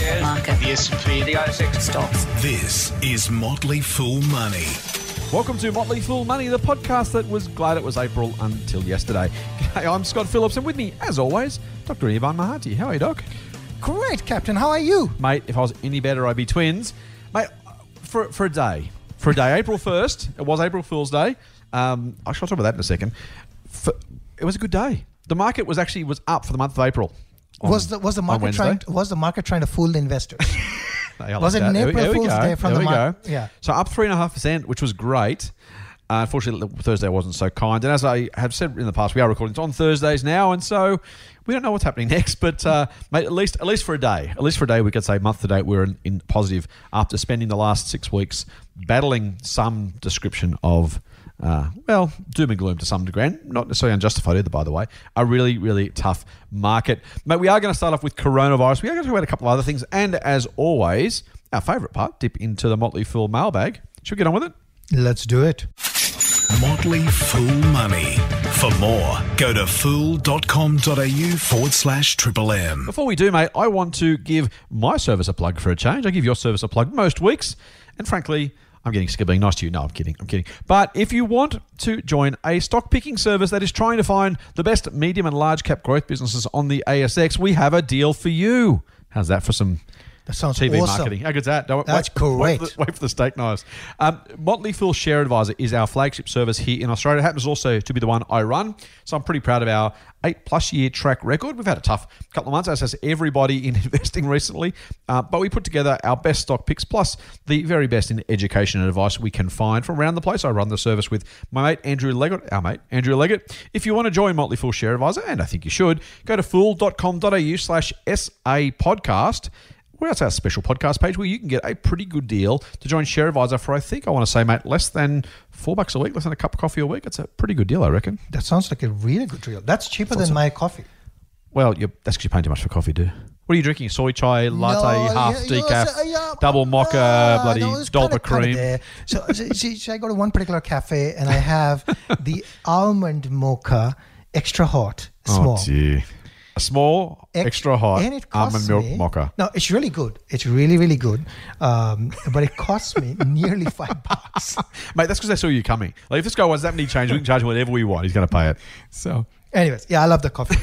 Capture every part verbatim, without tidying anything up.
shares, market, the S and P, the A S X stocks. This is Motley Fool Money. Welcome to Motley Fool Money, the podcast that was glad it was April until yesterday. Hey, I'm Scott Phillips, and with me, as always, Doctor Ivan Mahati. How are you, Doc? Great, Captain. How are you? Mate, if I was any better, I'd be twins. Mate, for for a day, for a day, April first, it was April Fool's Day. Um, I shall talk about that in a second. For, it was a good day. The market was actually was up for the month of April. On, was the was the market trying to, was the market trying to fool the investors? Like was it an that. April Fool's Day from there the go. market? Yeah. So up three and a half percent, which was great. Uh, unfortunately, Thursday wasn't so kind. And as I have said in the past, we are recording it on Thursdays now, and so we don't know what's happening next. But uh, mate, at least at least for a day, at least for a day, we could say month to date we're in, in positive after spending the last six weeks battling some description of. Uh, well, doom and gloom to some degree, and not necessarily unjustified either, by the way. A really, really tough market. Mate, we are going to start off with coronavirus. We are going to talk about a couple of other things. And as always, our favourite part, dip into the Motley Fool mailbag. Should we get on with it? Let's do it. Motley Fool Money. For more, go to fool.com.au forward slash triple M. Before we do, mate, I want to give my service a plug for a change. I give your service a plug most weeks. And frankly, I'm getting sick of being nice to you. No, I'm kidding. I'm kidding. But if you want to join a stock picking service that is trying to find the best medium and large cap growth businesses on the A S X, we have a deal for you. How's that for some That sounds T V awesome. marketing? How good's that? Don't, That's wait, great. Wait for, the, wait for the steak knives. Um, Motley Fool Share Advisor is our flagship service here in Australia. It happens also to be the one I run. So I'm pretty proud of our eight plus year track record. We've had a tough couple of months, as has everybody in investing recently. Uh, but we put together our best stock picks plus the very best in education and advice we can find from around the place. I run the service with my mate Andrew Leggett, our mate Andrew Leggett. If you want to join Motley Fool Share Advisor, and I think you should, go to fool.com.au slash SA podcast. Well, that's our special podcast page where you can get a pretty good deal to join Share Advisor for, I think, I want to say, mate, less than four bucks a week, less than a cup of coffee a week. It's a pretty good deal, I reckon. That sounds like a really good deal. That's cheaper That's than awesome. my coffee. Well, you're, that's because you're paying too much for coffee, dude. What are you drinking? Soy chai, latte, No, half yeah, decaf, yeah, yeah, double mocha, uh, bloody no, it's Dolpa kinda- kinda cream? there. So, so, so, so I go to one particular cafe and I have the almond mocha extra hot, small. Oh, dear. A small, Ex- extra hot and it costs almond milk me, mocha. No, it's really good. It's really, really good. Um, but it costs me nearly five bucks. Mate, that's because they saw you coming. Like, if this guy wants that many change, we can charge him whatever we want. He's going to pay it. So, anyways, yeah, I love the coffee.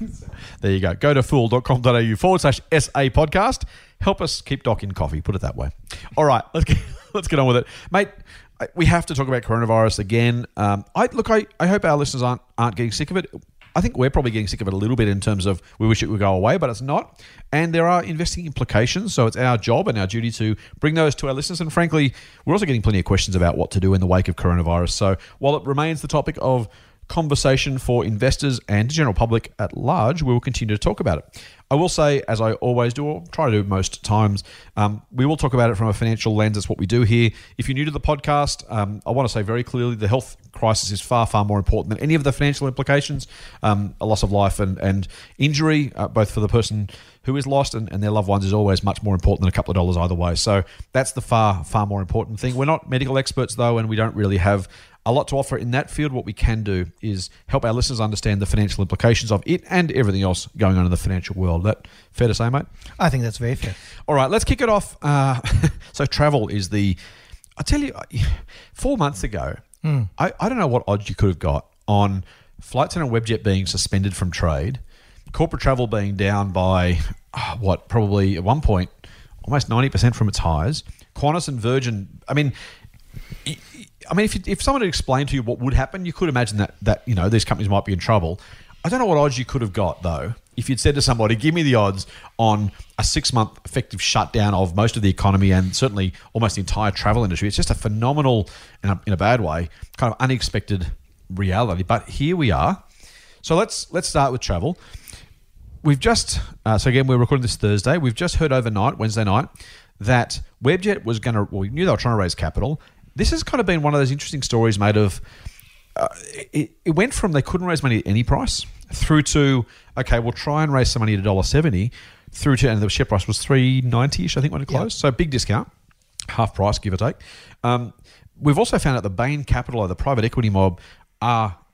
There you go. Go to fool.com.au forward slash SA podcast. Help us keep docking coffee. Put it that way. All right, let's get, let's get on with it. Mate, we have to talk about coronavirus again. Um, I Look, I, I hope our listeners aren't aren't getting sick of it. I think we're probably getting sick of it a little bit in terms of we wish it would go away, but it's not. And there are investing implications, so it's our job and our duty to bring those to our listeners. And frankly, we're also getting plenty of questions about what to do in the wake of coronavirus. So while it remains the topic of conversation for investors and the general public at large, we will continue to talk about it. I will say, as I always do, or try to do most times, um, we will talk about it from a financial lens. That's what we do here. If you're new to the podcast, um, I want to say very clearly the health crisis is far, far more important than any of the financial implications. Um, a loss of life and, and injury, uh, both for the person who is lost and, and their loved ones, is always much more important than a couple of dollars either way. So that's the far, far more important thing. We're not medical experts, though, and we don't really have a lot to offer in that field. What we can do is help our listeners understand the financial implications of it and everything else going on in the financial world. That fair to say, mate? I think that's very fair. All right, let's kick it off. Uh, so travel is the... I tell you, four months ago, mm. I, I don't know what odds you could have got on Flight Centre and Webjet being suspended from trade, corporate travel being down by, oh, what, probably at one point, almost ninety percent from its highs. Qantas and Virgin, I mean... I mean, if you, if someone had explained to you what would happen, you could imagine that that you know these companies might be in trouble. I don't know what odds you could have got, though, if you'd said to somebody, give me the odds on a six-month effective shutdown of most of the economy and certainly almost the entire travel industry. It's just a phenomenal, in a, in a bad way, kind of unexpected reality. But here we are. So let's let's start with travel. We've just, uh, so again, we're recording this Thursday. We've just heard overnight, Wednesday night, that Webjet was going to, well, we knew they were trying to raise capital. This has kind of been one of those interesting stories made of, uh, it, it went from they couldn't raise money at any price through to, okay, we'll try and raise some money at one dollar seventy, through to, and the share price was three ninety-ish, I think, when it closed. Yep. So big discount, half price, give or take. Um, we've also found out the Bain Capital, or the private equity mob, are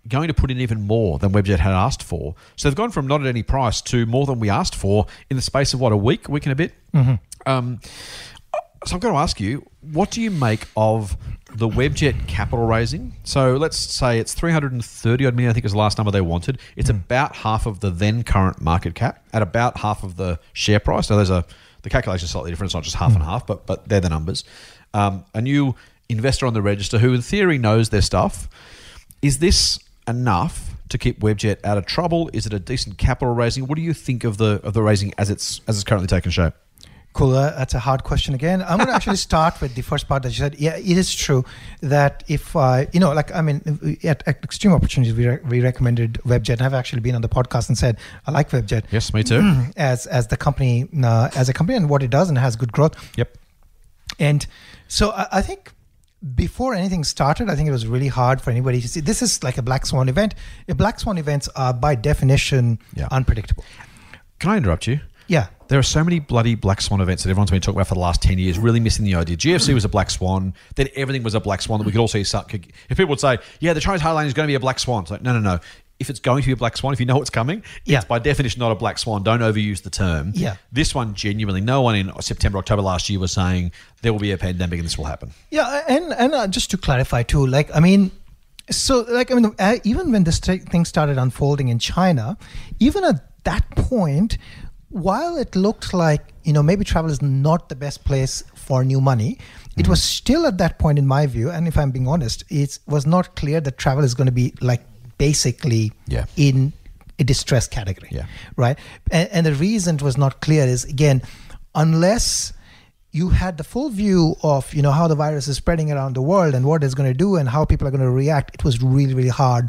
going to put in even more than Webjet had asked for. So they've gone from not at any price to more than we asked for in the space of, what, a week, a week and a bit? Mm-hmm. Um, so I'm going to ask you, what do you make of the Webjet capital raising? So let's say it's three hundred thirty odd million, I think is the last number they wanted. It's mm. about half of the then current market cap at about half of the share price. So there's a the calculation is slightly different. It's not just half mm. and half, but but they're the numbers. Um, a new investor on the register who in theory knows their stuff. Is this enough to keep Webjet out of trouble? Is it a decent capital raising? What do you think of the of the raising as it's as it's currently taken shape? Cool. Uh, that's a hard question again. I'm going to actually start with the first part that you said. Yeah, it is true that if, uh, you know, like, I mean, at, at Extreme Opportunities, we, re- we recommended Webjet. And I've actually been on the podcast and said, I like Webjet. Yes, me too. As as the company, uh, as a company and what it does and has good growth. Yep. And so I, I think before anything started, I think it was really hard for anybody to see. This is like a black swan event. A black swan events are by definition yeah. unpredictable. Can I interrupt you? Yeah. There are so many bloody black swan events that everyone's been talking about for the last ten years, really missing the idea. G F C was a black swan, then everything was a black swan that we could all see. If people would say, yeah, the Chinese highline is going to be a black swan. It's like, no, no, no. If it's going to be a black swan, if you know it's coming, yeah. it's by definition not a black swan. Don't overuse the term. Yeah. This one, genuinely, no one in September, October last year was saying there will be a pandemic and this will happen. Yeah, and, and uh, just to clarify too, like, I mean, so, like, I mean, uh, even when this t- thing started unfolding in China, even at that point, while it looked like, you know, maybe travel is not the best place for new money, it mm-hmm. was still at that point, in my view, and if I'm being honest, it was not clear that travel is going to be like basically yeah. in a distressed category, yeah. right? And, and the reason it was not clear is, again, unless you had the full view of, you know, how the virus is spreading around the world and what it's going to do and how people are going to react, it was really, really hard.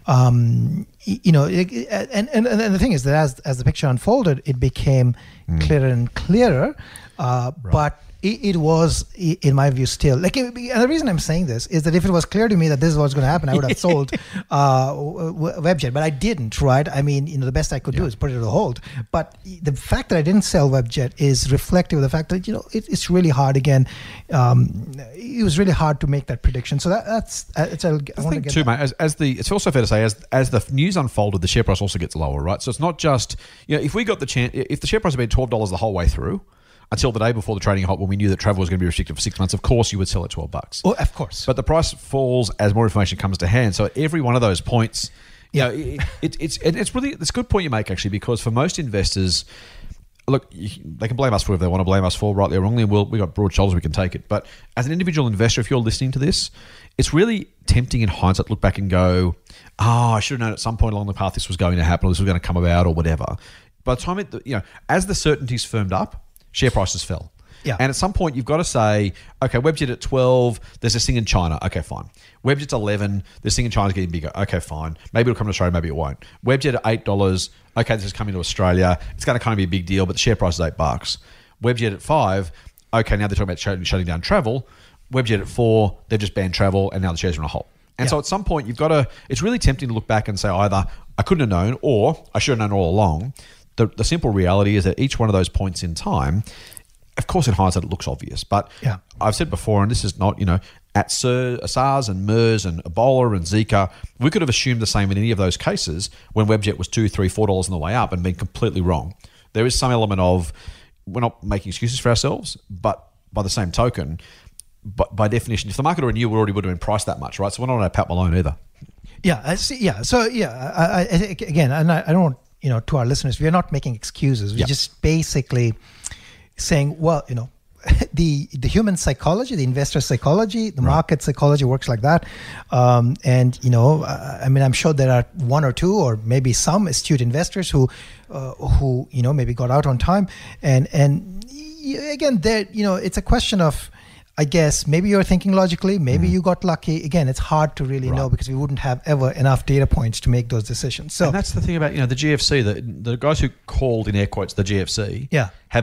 Um, you know, it, and, and and the thing is that as as the picture unfolded, it became mm. clearer and clearer. Uh, right. But it, it was, in my view, still like. It, and the reason I'm saying this is that if it was clear to me that this is what's going to happen, I would have sold uh, Webjet, but I didn't. Right? I mean, you know, the best I could yeah. do is put it on hold. But the fact that I didn't sell Webjet is reflective of the fact that, you know, it, it's really hard. Again, um, it was really hard to make that prediction. So that, that's it's. I, I want to get too, that. mate. As, as the, it's also fair to say, as as the news unfolded, the share price also gets lower, right? So it's not just, you know, if we got the chance, if the share price had been twelve dollars the whole way through, until the day before the trading halt, when we knew that travel was going to be restricted for six months, of course you would sell at twelve bucks. Oh, of course. But the price falls as more information comes to hand. So at every one of those points, you know, it, it, it's it, it's really it's a good point you make, actually, because for most investors, look, you, they can blame us for whatever they want to blame us for, rightly or wrongly. We'll, we've got broad shoulders, we can take it. But as an individual investor, if you're listening to this, it's really tempting in hindsight to look back and go, oh, I should have known at some point along the path this was going to happen, or this was going to come about, or whatever. By the time it, you know, as the certainties firmed up, share prices fell. Yeah. And at some point, you've got to say, okay, Webjet at twelve, there's this thing in China. Okay, fine. Webjet's eleven, this thing in China's getting bigger. Okay, fine. Maybe it'll come to Australia, maybe it won't. Webjet at eight dollars, okay, this is coming to Australia. It's going to kind of be a big deal, but the share price is eight bucks. Webjet at five, okay, now they're talking about shutting, shutting down travel. Webjet at four, they've just banned travel, and now the shares are on a halt. And yeah. so at some point, you've got to, it's really tempting to look back and say either I couldn't have known or I should have known all along. The, the simple reality is that each one of those points in time, of course, in hindsight, it looks obvious. But yeah. I've said before, and this is not, you know, at SARS and MERS and Ebola and Zika, we could have assumed the same in any of those cases when Webjet was two, three, four dollars on the way up and been completely wrong. There is some element of, we're not making excuses for ourselves, but by the same token, but by definition, if the market already knew, we already would have been priced that much, right? So we're not on a Pat Malone either. Yeah, I see. Yeah. So yeah, I, I, again, and I, I don't want, you know, to our listeners, we are not making excuses. We're yeah. just basically saying, well, you know, the the human psychology, the investor psychology, the right. market psychology works like that. Um, and, you know, uh, I mean, I'm sure there are one or two or maybe some astute investors who, uh, who you know, maybe got out on time. And, and again, there, you know, it's a question of, I guess, maybe you're thinking logically, maybe mm. you got lucky. Again, it's hard to really right. know because we wouldn't have ever enough data points to make those decisions. So, and that's the thing about, you know, the G F C, the, the guys who called, in air quotes, the G F C yeah. have been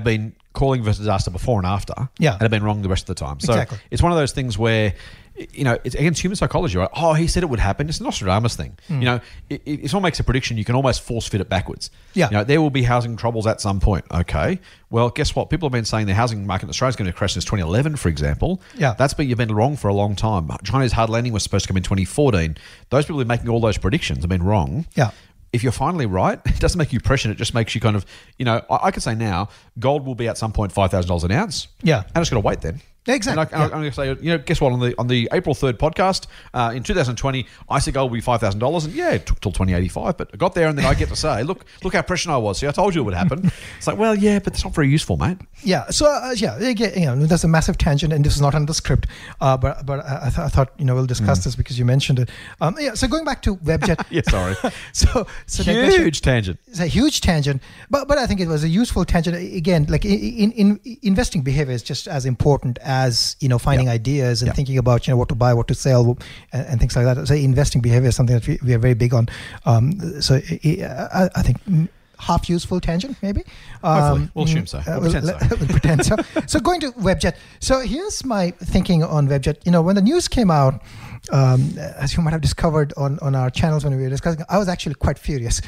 calling the disaster before and after, Yeah. and have been wrong the rest of the time. So Exactly. it's one of those things where, you know, it's against human psychology, right? Oh, he said it would happen. It's a Nostradamus thing. Hmm. You know, it, it, if someone makes a prediction, you can almost force fit it backwards. Yeah. You know, there will be housing troubles at some point. Okay. Well, guess what? People have been saying the housing market in Australia is going to crash since twenty eleven, for example. Yeah. That's been, you've been wrong for a long time. China's hard landing was supposed to come in twenty fourteen. Those people who are making all those predictions have been wrong. Yeah. If you're finally right, it doesn't make you prescient. It just makes you kind of, you know, I, I could say now, gold will be at some point five thousand dollars an ounce. Yeah. And it's got to wait then. Exactly. And I, am going to say, you know, guess what? On the on the April third podcast uh, in two thousand twenty, I said gold will be five thousand dollars, and yeah, it took till twenty eighty-five, but I got there, and then I get to say, look, look how prescient I was. See, I told you it would happen. It's like, well, yeah, but it's not very useful, mate. Yeah. So uh, yeah, again, you know, there's a massive tangent, and this is not on the script, uh, but but I, I, th- I thought you know we'll discuss mm. this because you mentioned it. Um, yeah. So going back to Webjet. yeah. Sorry. so so huge tangent. It's a huge tangent, but but I think it was a useful tangent. Again, like in, in, in investing behavior is just as important as you know finding yep. ideas and yep. thinking about you know what to buy, what to sell, and, and things like that. So investing behavior is something that we, we are very big on. Um, so I, I think. Half useful tangent, maybe. Hopefully. Um, we'll assume so. We'll, we'll pretend so. we'll pretend so. So going to Webjet. So here's my thinking on Webjet. You know, when the news came out, um, as you might have discovered on, on our channels when we were discussing, I was actually quite furious.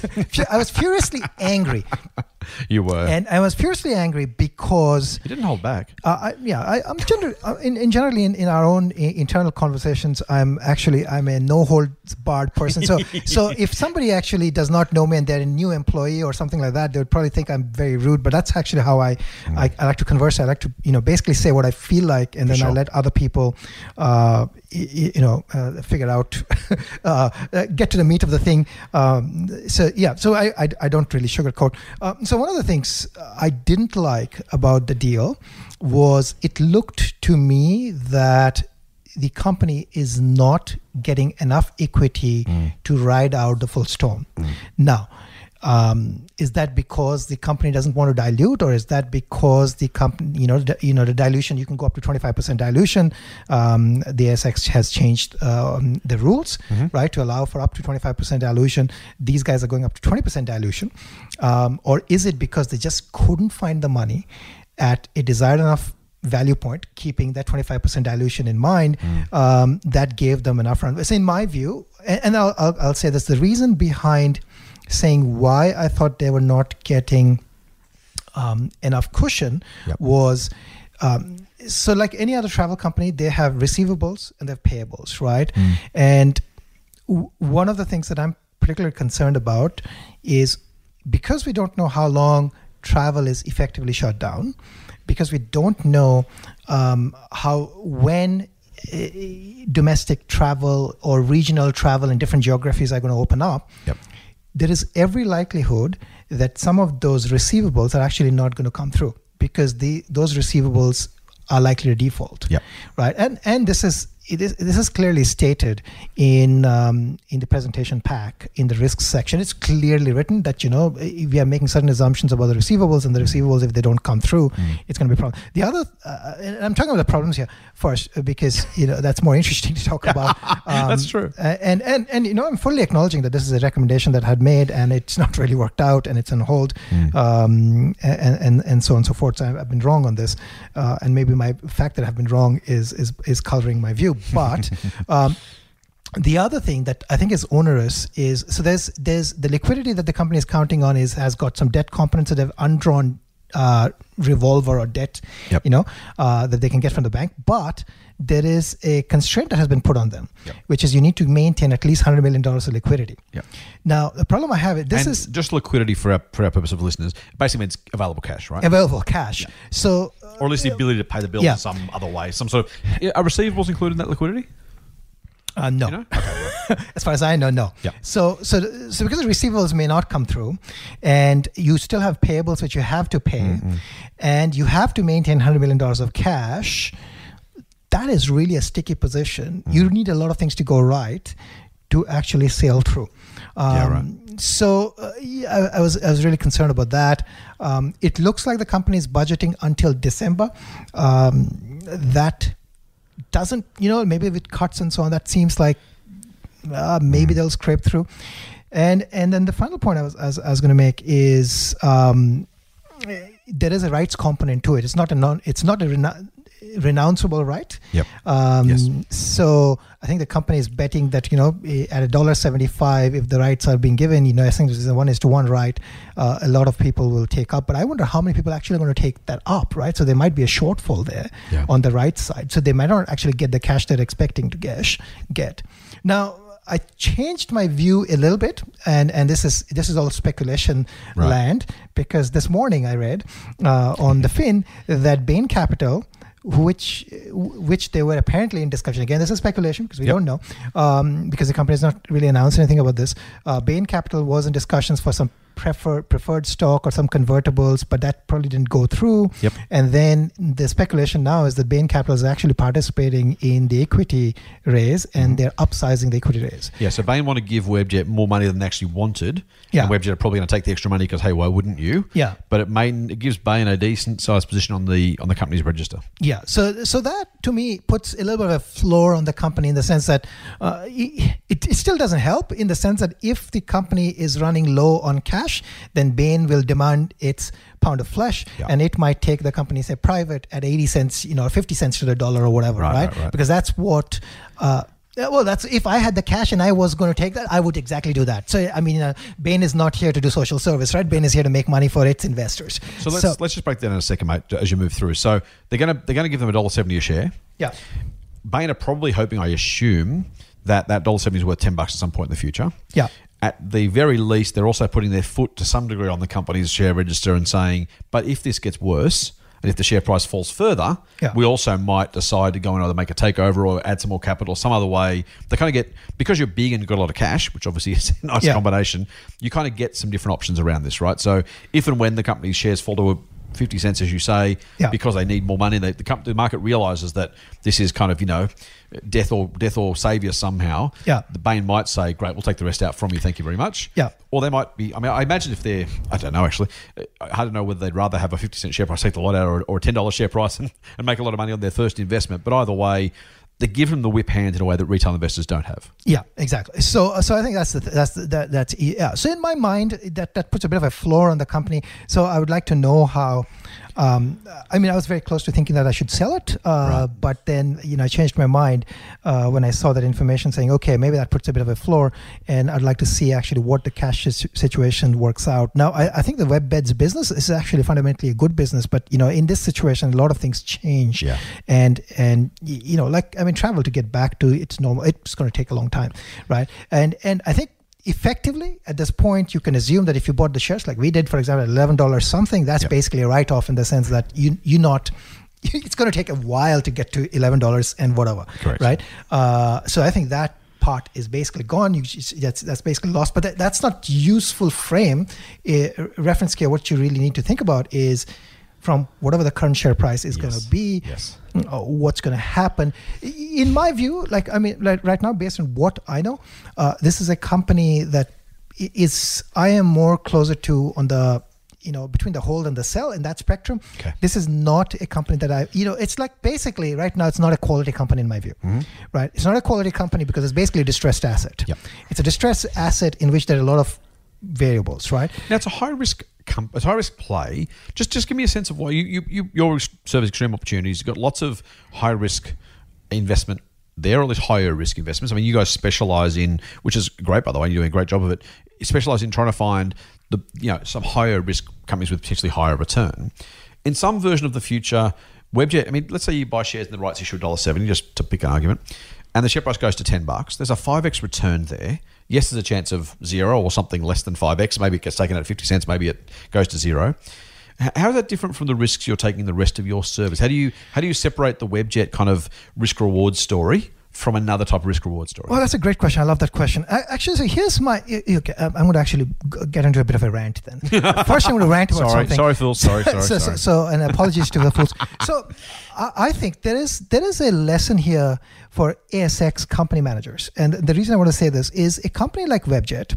I was furiously angry. You were. And I was furiously angry because... You didn't hold back. Uh, I, yeah, I, I'm generally, in, in generally in, in our own I- internal conversations, I'm actually, I'm a no-holds-barred person. So so if somebody actually does not know me and they're a new employee or something like that, they would probably think I'm very rude, but that's actually how I, mm. I, I like to converse. I like to, you know, basically say what I feel like, and then sure. I let other people, uh, y- you know, uh, figure out, uh, get to the meat of the thing. Um, so yeah, so I, I, I don't really sugarcoat. Um, so one of the things I didn't like about the deal was it looked to me that the company is not getting enough equity mm. to ride out the full storm. Mm. Now, um, is that because the company doesn't want to dilute, or is that because the company, you know, the, you know, the dilution, you can go up to twenty-five percent dilution. Um, the A S X has changed um, the rules, mm-hmm. right, to allow for up to twenty-five percent dilution. These guys are going up to twenty percent dilution. Um, or is it because they just couldn't find the money at a desired enough value point, keeping that twenty-five percent dilution in mind, mm. um, that gave them enough run? So in my view, and, and I'll, I'll, I'll say this, the reason behind saying why I thought they were not getting um, enough cushion yep. was, um, so like any other travel company, they have receivables and they have payables, right? Mm. And w- one of the things that I'm particularly concerned about is because we don't know how long travel is effectively shut down, because we don't know um, how, when uh, domestic travel or regional travel in different geographies are going to open up, yep. there is every likelihood that some of those receivables are actually not going to come through because the those receivables are likely to default, yep. right? And and this is it is this is clearly stated in um, in the presentation pack in the risks section. It's clearly written that you know we are making certain assumptions about the receivables, and the receivables, if they don't come through, mm. it's going to be a problem. The other, uh, and I'm talking about the problems here first because you know that's more interesting to talk about. Um, that's true. And and and you know I'm fully acknowledging that this is a recommendation that I had made, and it's not really worked out, and it's on hold, mm. um, and, and and so on and so forth. So I've, I've been wrong on this, uh, and maybe my fact that I've been wrong is is is coloring my view. But um, the other thing that I think is onerous is so there's there's the liquidity that the company is counting on is has got some debt components that have undrawn uh, revolver or debt, yep. you know, uh, that they can get from the bank. But there is a constraint that has been put on them, yep. which is you need to maintain at least one hundred million dollars of liquidity. Yep. Now, the problem I have is this and is just liquidity for our, for our purpose of listeners basically means available cash, right? Available cash. Yeah. So, uh, or at least the ability to pay the bills yeah. in some other way, some sort of are receivables included in that liquidity? Uh, no. You know? Okay, right. As far as I know, no. Yeah. So, so, so because the receivables may not come through, and you still have payables which you have to pay, mm-hmm. and you have to maintain one hundred million dollars of cash, that is really a sticky position. Mm. You need a lot of things to go right to actually sail through. Um, yeah, right. So uh, yeah, I, I was I was really concerned about that. Um, it looks like the company is budgeting until December. Um, that doesn't, you know, maybe with cuts and so on, that seems like uh, maybe mm. they'll scrape through. And and then the final point I was I was, I was going to make is, um, there is a rights component to it. It's not a non. It's not a rena- renounceable right. Yep. Um, Yes. So I think the company is betting that, you know, at a dollar seventy-five, if the rights are being given, you know, I think this is a one is to one right. Uh, a lot of people will take up, but I wonder how many people actually are going to take that up, right? So there might be a shortfall there Yeah. on the right side. So they might not actually get the cash they're expecting to get. Get now. I changed my view a little bit, and, and this is this is all speculation Right. land, because this morning I read uh, on the Fin that Bain Capital, which which they were apparently in discussion. Again, this is speculation because we Yep. don't know, um, because the company has not really announced anything about this. Uh, Bain Capital was in discussions for some prefer, preferred stock or some convertibles, but that probably didn't go through. Yep. And then the speculation now is that Bain Capital is actually participating in the equity raise, and they're upsizing the equity raise. Yeah, so Bain want to give Webjet more money than they actually wanted. Yeah. And Webjet are probably going to take the extra money because, hey, why wouldn't you? Yeah. But it may it gives Bain a decent sized position on the on the company's register. Yeah, so so that to me puts a little bit of a floor on the company in the sense that uh, it, it still doesn't help in the sense that if the company is running low on cash, then Bain will demand its pound of flesh, Yeah. and it might take the company, say, private at eighty cents, you know, fifty cents to the dollar or whatever, Right, right? right, right. Because that's what. Uh, Yeah, well, that's if I had the cash and I was going to take that, I would exactly do that. So, I mean, uh, Bain is not here to do social service, right? Bain is here to make money for its investors. So let's let's just break that down in a second, mate, as you move through. So they're gonna they're gonna give them a dollar seventy a share. yeah, Bain are probably hoping, I assume, that that dollar seventy is worth ten bucks at some point in the future. yeah, At the very least, they're also putting their foot to some degree on the company's share register and saying, but if this gets worse, and if the share price falls further, Yeah. we also might decide to go and either make a takeover or add some more capital some other way. They kind of get, because you're big and you've got a lot of cash, which obviously is a nice Yeah. combination, you kind of get some different options around this, right? So if and when the company's shares fall to a fifty cents, as you say, Yeah. because they need more money, they, the, company, the market realizes that this is kind of, you know, death or death or savior somehow. Yeah. The Bain might say, great, we'll take the rest out from you, thank you very much. Yeah. Or they might be, I mean, I imagine if they're, I don't know actually, I don't know whether they'd rather have a fifty cent share price, take the lot out, or, or a ten dollars share price and, and make a lot of money on their first investment. But either way, they give them the whip hand in a way that retail investors don't have. Yeah, exactly. So, so I think that's the th- that's the, that that's yeah. So in my mind, that that puts a bit of a floor on the company. So I would like to know how. Um, I mean, I was very close to thinking that I should sell it, uh, Right. but then you know I changed my mind uh, when I saw that information, saying, okay, maybe that puts a bit of a floor, and I'd like to see actually what the cash s- situation works out. Now, I, I think the WebBeds business is actually fundamentally a good business, but you know, in this situation, a lot of things change, Yeah. and and y- you know, like I mean, travel to get back to its normal, it's going to take a long time, right? And and I think. Effectively, at this point, you can assume that if you bought the shares, like we did, for example, at eleven dollars something, that's Yep. basically a write-off in the sense that you you not. It's going to take a while to get to eleven dollars and whatever, Correct. right? Uh, so I think that part is basically gone. You, that's that's basically lost. But that, that's not useful frame. Uh, reference here. What you really need to think about is from whatever the current share price is going Yes. to be. Yes. Uh, what's going to happen? In my view, like I mean, like right now, based on what I know, uh, this is a company that i- is I am more closer to on the you know between the hold and the sell in that spectrum. Okay. This is not a company that I you know it's like basically right now it's not a quality company in my view, right? It's not a quality company because it's basically a distressed asset. Yep. It's a distressed asset in which there are a lot of variables, right? Now it's a high risk, com- it's a high risk play. Just, just give me a sense of why you, you, you your service extreme opportunities. You've got lots of high risk investment there, or at least higher risk investments. I mean, you guys specialize in, which is great by the way. You're doing a great job of it. You specialize in trying to find the you know some higher risk companies with potentially higher return. In some version of the future, Webjet. I mean, let's say you buy shares in the rights issue at one dollar seventy, just to pick an argument, and the share price goes to ten bucks. There's a five x return there. Yes, there's a chance of zero or something less than five x. Maybe it gets taken out at fifty cents. Maybe it goes to zero. H- How is that different from the risks you're taking in the rest of your service? How do you how do you separate the Webjet kind of risk reward story from another type of risk reward story? Well, that's a great question. I love that question. I, actually, so here's my. Okay, um, I'm going to actually g- get into a bit of a rant then. First, I'm going to rant about Sorry, something. sorry, Phil. Sorry, sorry, so, sorry. So, so, and apologies to the fools. So, I, I think there is there is a lesson here for A S X company managers, and the reason I want to say this is a company like Webjet,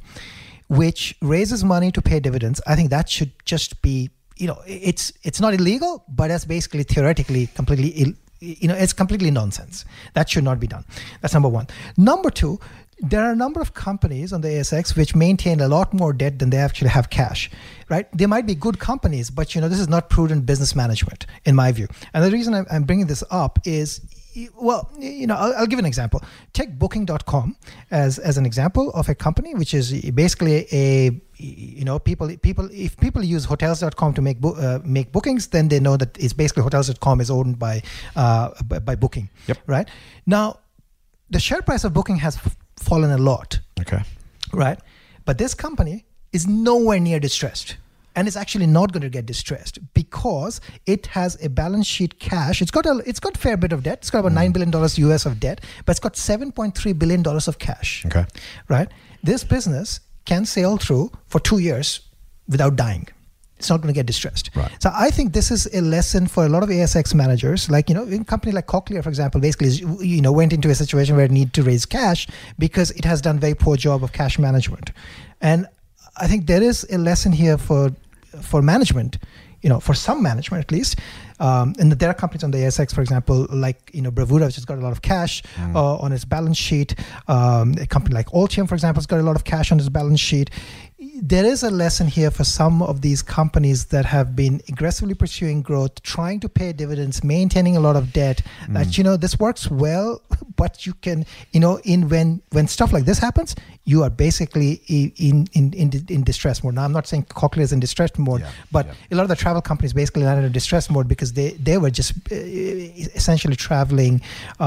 which raises money to pay dividends. I think that should just be. You know, it's it's not illegal, but that's basically theoretically completely Ill, you know, it's completely nonsense. That should not be done. That's number one. Number two, there are a number of companies on the A S X which maintain a lot more debt than they actually have cash, right? They might be good companies, but you know this is not prudent business management, in my view. And the reason I'm, I'm bringing this up is, well, you know, I'll, I'll give an example. Take Booking dot com as as an example of a company which is basically a, you know, people people if people use Hotels dot com to make bo- uh, make bookings, then they know that it's basically Hotels dot com is owned by uh, by, by Booking, yep. right? Now, the share price of Booking has f- fallen a lot, okay, right? But this company is nowhere near distressed. And it's actually not going to get distressed because it has a balance sheet cash. It's got a it's got a fair bit of debt. It's got about mm. nine billion dollars U S of debt, but it's got seven point three billion dollars of cash. Okay. Right? This business can sail through for two years without dying. It's not going to get distressed. Right. So I think this is a lesson for a lot of A S X managers. Like, you know, in a company like Cochlear, for example, basically, you know, went into a situation where it needed to raise cash because it has done a very poor job of cash management. And I think there is a lesson here for for management, you know, for some management at least. Um, and there are companies on the A S X, for example, like, you know, Bravura, which has got a lot of cash mm. uh, on its balance sheet. Um, a company like Altium, for example, has got a lot of cash on its balance sheet. There is a lesson here for some of these companies that have been aggressively pursuing growth, trying to pay dividends, maintaining a lot of debt. Mm. That, you know, this works well, but you can, you know, in when when stuff like this happens, you are basically in in in, in distress mode. Now, I'm not saying Cochlear is in distress mode, yeah. but yeah. a lot of the travel companies basically landed in distress mode because they they were just uh, essentially traveling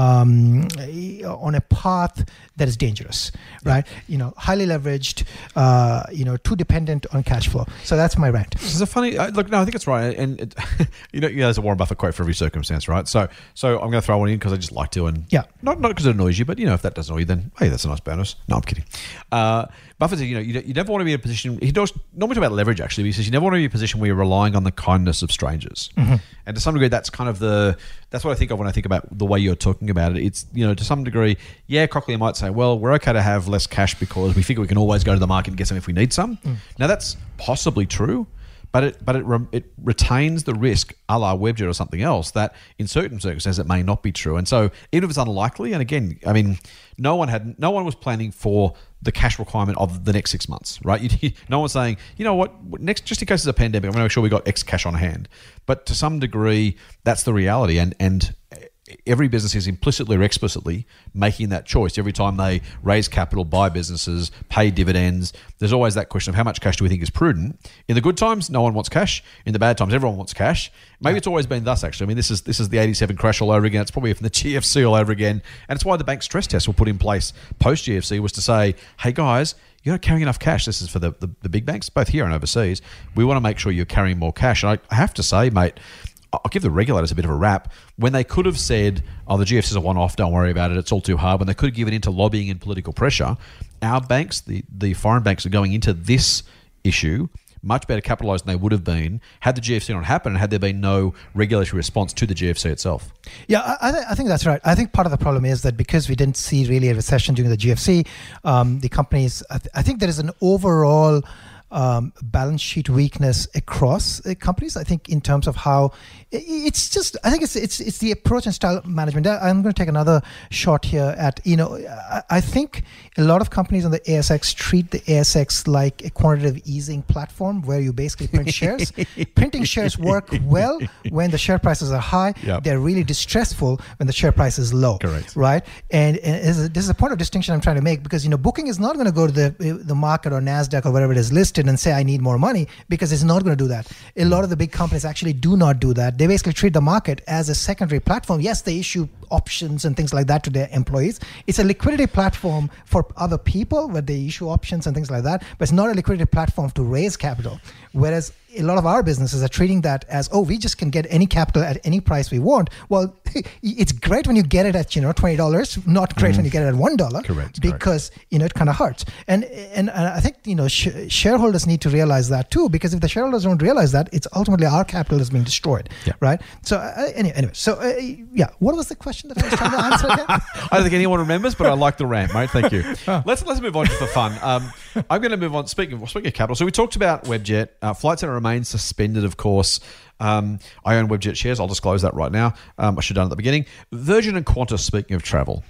um, on a path that is dangerous, yeah. right? You know, highly leveraged, uh, you know, too dependent on cash flow. So that's my rant. This is a funny uh, look. No, I think it's right, and it, you know, yeah, there's a Warren Buffett quote for every circumstance, right? So, so I'm going to throw one in because I just like to, and yeah, not not because it annoys you, but you know, if that doesn't annoy you, then hey, that's a nice bonus. No, I'm kidding. Uh, Buffett said, you know, you, you never want to be in a position. He does normally talk about leverage. Actually, he says you never want to be in a position where you're relying on the kindness of strangers, mm-hmm. and to some degree, that's kind of the that's what I think of when I think about the way you're talking about it. It's, you know, to some degree, yeah, Cochlear might say, well, we're okay to have less cash because we figure we can always go to the market and get some if we need some. Mm. Now that's possibly true, but it but it re- it retains the risk, a la Webjet or something else, that in certain circumstances it may not be true. And so even if it's unlikely, and again, I mean, no one had no one was planning for the cash requirement of the next six months, right? You, no one's saying, you know what, next, just in case there's a pandemic, I'm going to make sure we got X cash on hand. But to some degree, that's the reality, and and. Every business is implicitly or explicitly making that choice every time they raise capital, buy businesses, pay dividends. There's always that question of how much cash do we think is prudent. In the good times, no one wants cash. In the bad times, everyone wants cash. Maybe yeah. it's always been thus, actually. I mean, this is this is the eighty-seven crash all over again. It's probably from the G F C all over again. And it's why the bank stress tests were put in place post-G F C, was to say, hey, guys, you're not carrying enough cash. This is for the, the, the big banks, both here and overseas. We want to make sure you're carrying more cash. And I have to say, mate, I'll give the regulators a bit of a rap. When they could have said, oh, the G F C is a one-off, don't worry about it, it's all too hard, when they could have given into lobbying and political pressure, our banks, the, the foreign banks, are going into this issue much better capitalised than they would have been had the G F C not happened and had there been no regulatory response to the G F C itself. Yeah, I, th- I think that's right. I think part of the problem is that because we didn't see really a recession during the G F C, um, the companies, I, th- I think there is an overall Um, balance sheet weakness across uh, companies. I think in terms of how it, it's just, I think it's it's it's the approach and style of management. I'm going to take another shot here at, you know, I, I think a lot of companies on the A S X treat the A S X like a quantitative easing platform where you basically print shares. Printing shares work well when the share prices are high. Yep. They're really distressful when the share price is low. Correct. Right? And, and this, is, this is a point of distinction I'm trying to make because, you know, Booking is not going to go to the the market or NASDAQ or whatever it is listed and say I need more money, because it's not going to do that. A lot of the big companies actually do not do that. They basically treat the market as a secondary platform. Yes, they issue options and things like that to their employees. It's a liquidity platform for other people where they issue options and things like that, but it's not a liquidity platform to raise capital. Whereas a lot of our businesses are treating that as, oh, we just can get any capital at any price we want. Well, it's great when you get it at, you know, twenty dollars, not great mm. when you get it at one dollar. Correct. Because, correct. you know, it kind of hurts. And, and and I think, you know, sh- shareholders need to realize that too, because if the shareholders don't realize that, it's ultimately our capital is being destroyed. Yeah. Right? So uh, anyway, anyway, so uh, yeah, what was the question that I was trying to answer again? I don't think anyone remembers, but I like the rant, mate. Thank you. Oh. Let's let's move on just for fun. Um, I'm going to move on. Speaking of, speaking of capital, so we talked about Webjet. Uh, Flight Centre remains suspended, of course. Um, I own Webjet shares. I'll disclose that right now. Um, I should have done it at the beginning. Virgin and Qantas, speaking of travel.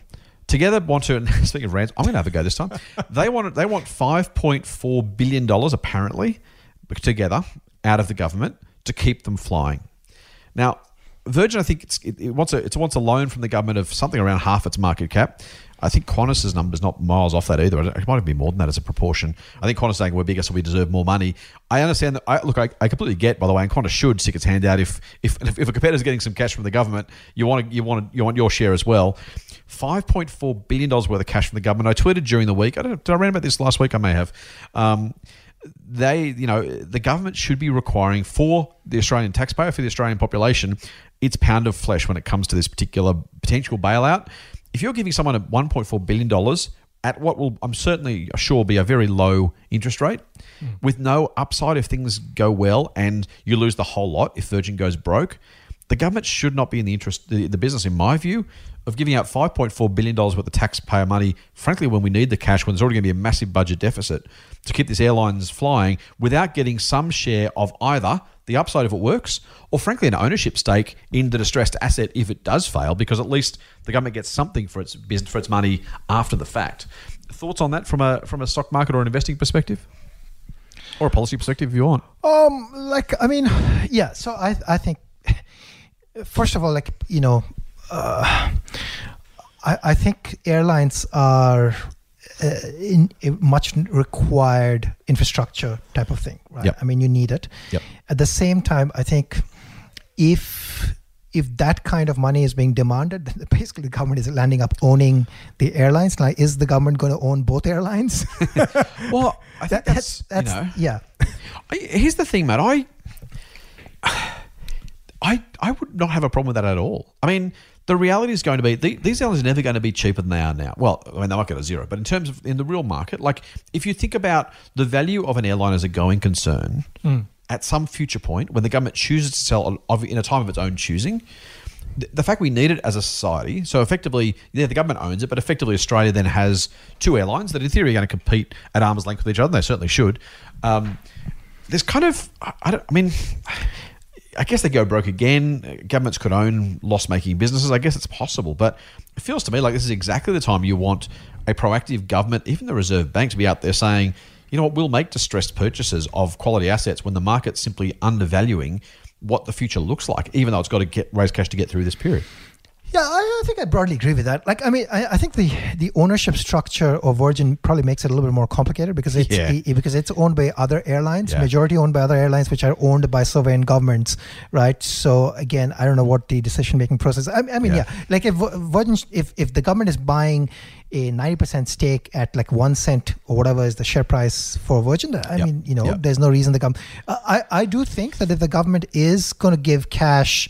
together want to, and speaking of rants, I'm going to have a go this time. They want they want five point four billion dollars apparently together out of the government to keep them flying. Now, Virgin, I think it's, it, it wants a it wants a loan from the government of something around half its market cap. I think Qantas's number's not miles off that either. It might be more than that as a proportion. I think Qantas is saying we're bigger, so we deserve more money. I understand that. I, look, I, I completely get, by the way, and Qantas should stick its hand out if if if a competitor's getting some cash from the government, you want to, you want to, you want your share as well. Five point four billion dollars worth of cash from the government. I tweeted during the week. I don't know, did I read about this last week? I may have. Um, they, you know, the government should be requiring for the Australian taxpayer, for the Australian population, its pound of flesh when it comes to this particular potential bailout. If you're giving someone a one point four billion dollars at what will, I'm certainly sure, be a very low interest rate, mm. with no upside if things go well and you lose the whole lot if Virgin goes broke, the government should not be in the interest, the, the business, in my view, of giving out five point four billion dollars worth of taxpayer money, frankly, when we need the cash, when there's already going to be a massive budget deficit, to keep these airlines flying without getting some share of either the upside if it works, or frankly an ownership stake in the distressed asset if it does fail, because at least the government gets something for its business, for its money after the fact. Thoughts on that from a from a stock market or an investing perspective, or a policy perspective, if you want? Um, like I mean, yeah. So I I think first of all, like you know, uh, I I think airlines are Uh, in a much required infrastructure type of thing, right? Yep. I mean, you need it. Yep. At the same time, I think if if that kind of money is being demanded, then basically the government is landing up owning the airlines. Like, is the government going to own both airlines? Well, I think that, that's, that's, you know, yeah. I, here's the thing, Matt. I, I, I would not have a problem with that at all. I mean, the reality is going to be, the, these airlines are never going to be cheaper than they are now. Well, I mean, they might go to zero, but in terms of in the real market, like if you think about the value of an airline as a going concern, mm. at some future point when the government chooses to sell of, in a time of its own choosing, the, the fact we need it as a society, so effectively, yeah, the government owns it, but effectively Australia then has two airlines that in theory are going to compete at arm's length with each other, and they certainly should. Um, there's kind of, I, don't, I mean... I guess they go broke again. Governments could own loss-making businesses. I guess it's possible. But it feels to me like this is exactly the time you want a proactive government, even the Reserve Bank, to be out there saying, you know what, we'll make distressed purchases of quality assets when the market's simply undervaluing what the future looks like, even though it's got to get raise cash to get through this period. Yeah, I, I think I broadly agree with that. Like, I mean, I, I think the, the ownership structure of Virgin probably makes it a little bit more complicated because it's yeah. it, because it's owned by other airlines, yeah. majority owned by other airlines, which are owned by sovereign governments, right? So again, I don't know what the decision making process. I, I mean, yeah. yeah, like if Virgin, if if the government is buying a ninety percent stake at like one cent or whatever is the share price for Virgin, I yep. mean, you know, yep. there's no reason to come. Uh, I I do think that if the government is going to give cash.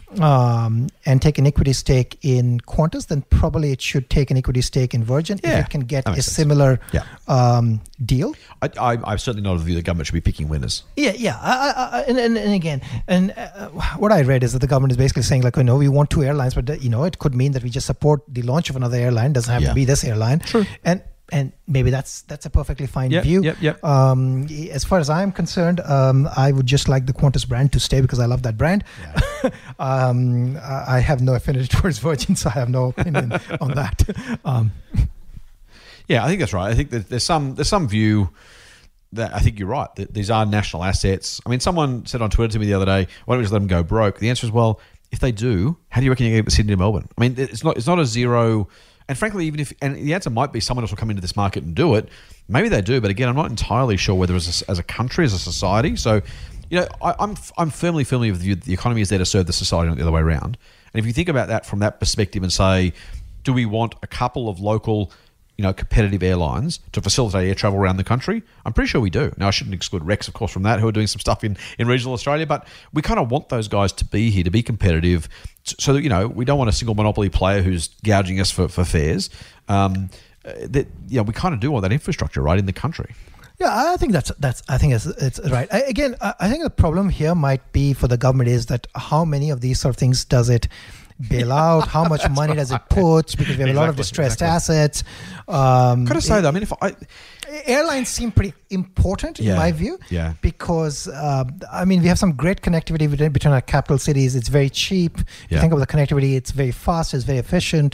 Um, and take an equity stake in Qantas, then probably it should take an equity stake in Virgin yeah, if it can get a sense. similar yeah. um, deal. I, I, I'm certainly not of the view the government should be picking winners. Yeah, yeah. I, I, I, and, and, and again, and uh, what I read is that the government is basically saying, like, you know, we want two airlines, but, uh, you know, it could mean that we just support the launch of another airline. Doesn't have yeah. to be this airline. True. And and maybe that's that's a perfectly fine yep, view. Yep, yep. Um, as far as I'm concerned, um, I would just like the Qantas brand to stay because I love that brand. Yeah. um, I have no affinity towards Virgin, so I have no opinion on that. Um, yeah, I think that's right. I think that there's some there's some view that I think you're right, that these are national assets. I mean, someone said on Twitter to me the other day, why don't we just let them go broke? The answer is, well, if they do, how do you reckon you get Sydney to Melbourne? I mean, it's not it's not a zero. And frankly, even if, and the answer might be someone else will come into this market and do it. Maybe they do, but again, I'm not entirely sure whether as a, as a country, as a society. So, you know, I, I'm I'm firmly, firmly of the view that the economy is there to serve the society, not the other way around. And if you think about that from that perspective and say, do we want a couple of local, you know, competitive airlines to facilitate air travel around the country? I'm pretty sure we do. Now, I shouldn't exclude Rex, of course, from that, who are doing some stuff in, in regional Australia, but we kind of want those guys to be here, to be competitive, so that, you know, we don't want a single monopoly player who's gouging us for, for fares. Um, that, you know, we kind of do want that infrastructure, right, in the country. Yeah, I think that's that's. I think it's, it's right. I, again, I, I think the problem here might be for the government is that how many of these sort of things does it bail out? How much money does it put? Because we have a lot of Exactly, distressed exactly. assets. Um, Got to say it- though, I mean, if I airlines seem pretty important in Yeah, my view, yeah. because uh, I mean we have some great connectivity between between our capital cities. It's very cheap. If Yeah. you think about the connectivity, it's very fast, it's very efficient,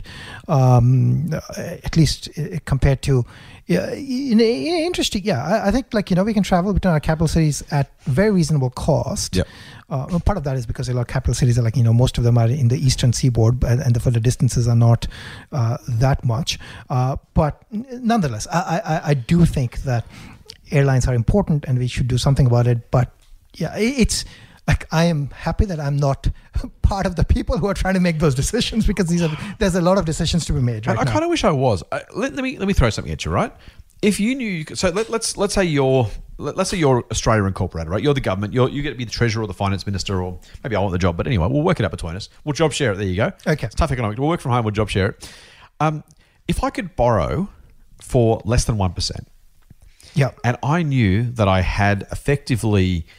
um, at least uh, compared to yeah, in, in interesting. Yeah, I, I think like you know we can travel between our capital cities at very reasonable cost. Yep. Uh, well, part of that is because a lot of capital cities are like, you know, most of them are in the eastern seaboard, and, and therefore the distances are not uh, that much. Uh, but n- nonetheless, I, I, I do think that airlines are important and we should do something about it. But yeah, i- it's like I am happy that I'm not part of the people who are trying to make those decisions, because these are there's a lot of decisions to be made right I, I now. kind of wish I was. Uh, let, let me let me throw something at you, right? If you knew, you could, so let, let's let's say you're let, let's say you're Australia Incorporated, right? You're the government. You're you get to be the treasurer or the finance minister, or maybe I want the job, but anyway, we'll work it out between us. We'll job share it. There you go. Okay. It's tough economics. We'll work from home. We'll job share it. Um, if I could borrow for less than one percent, Yeah. and I knew that I had effectively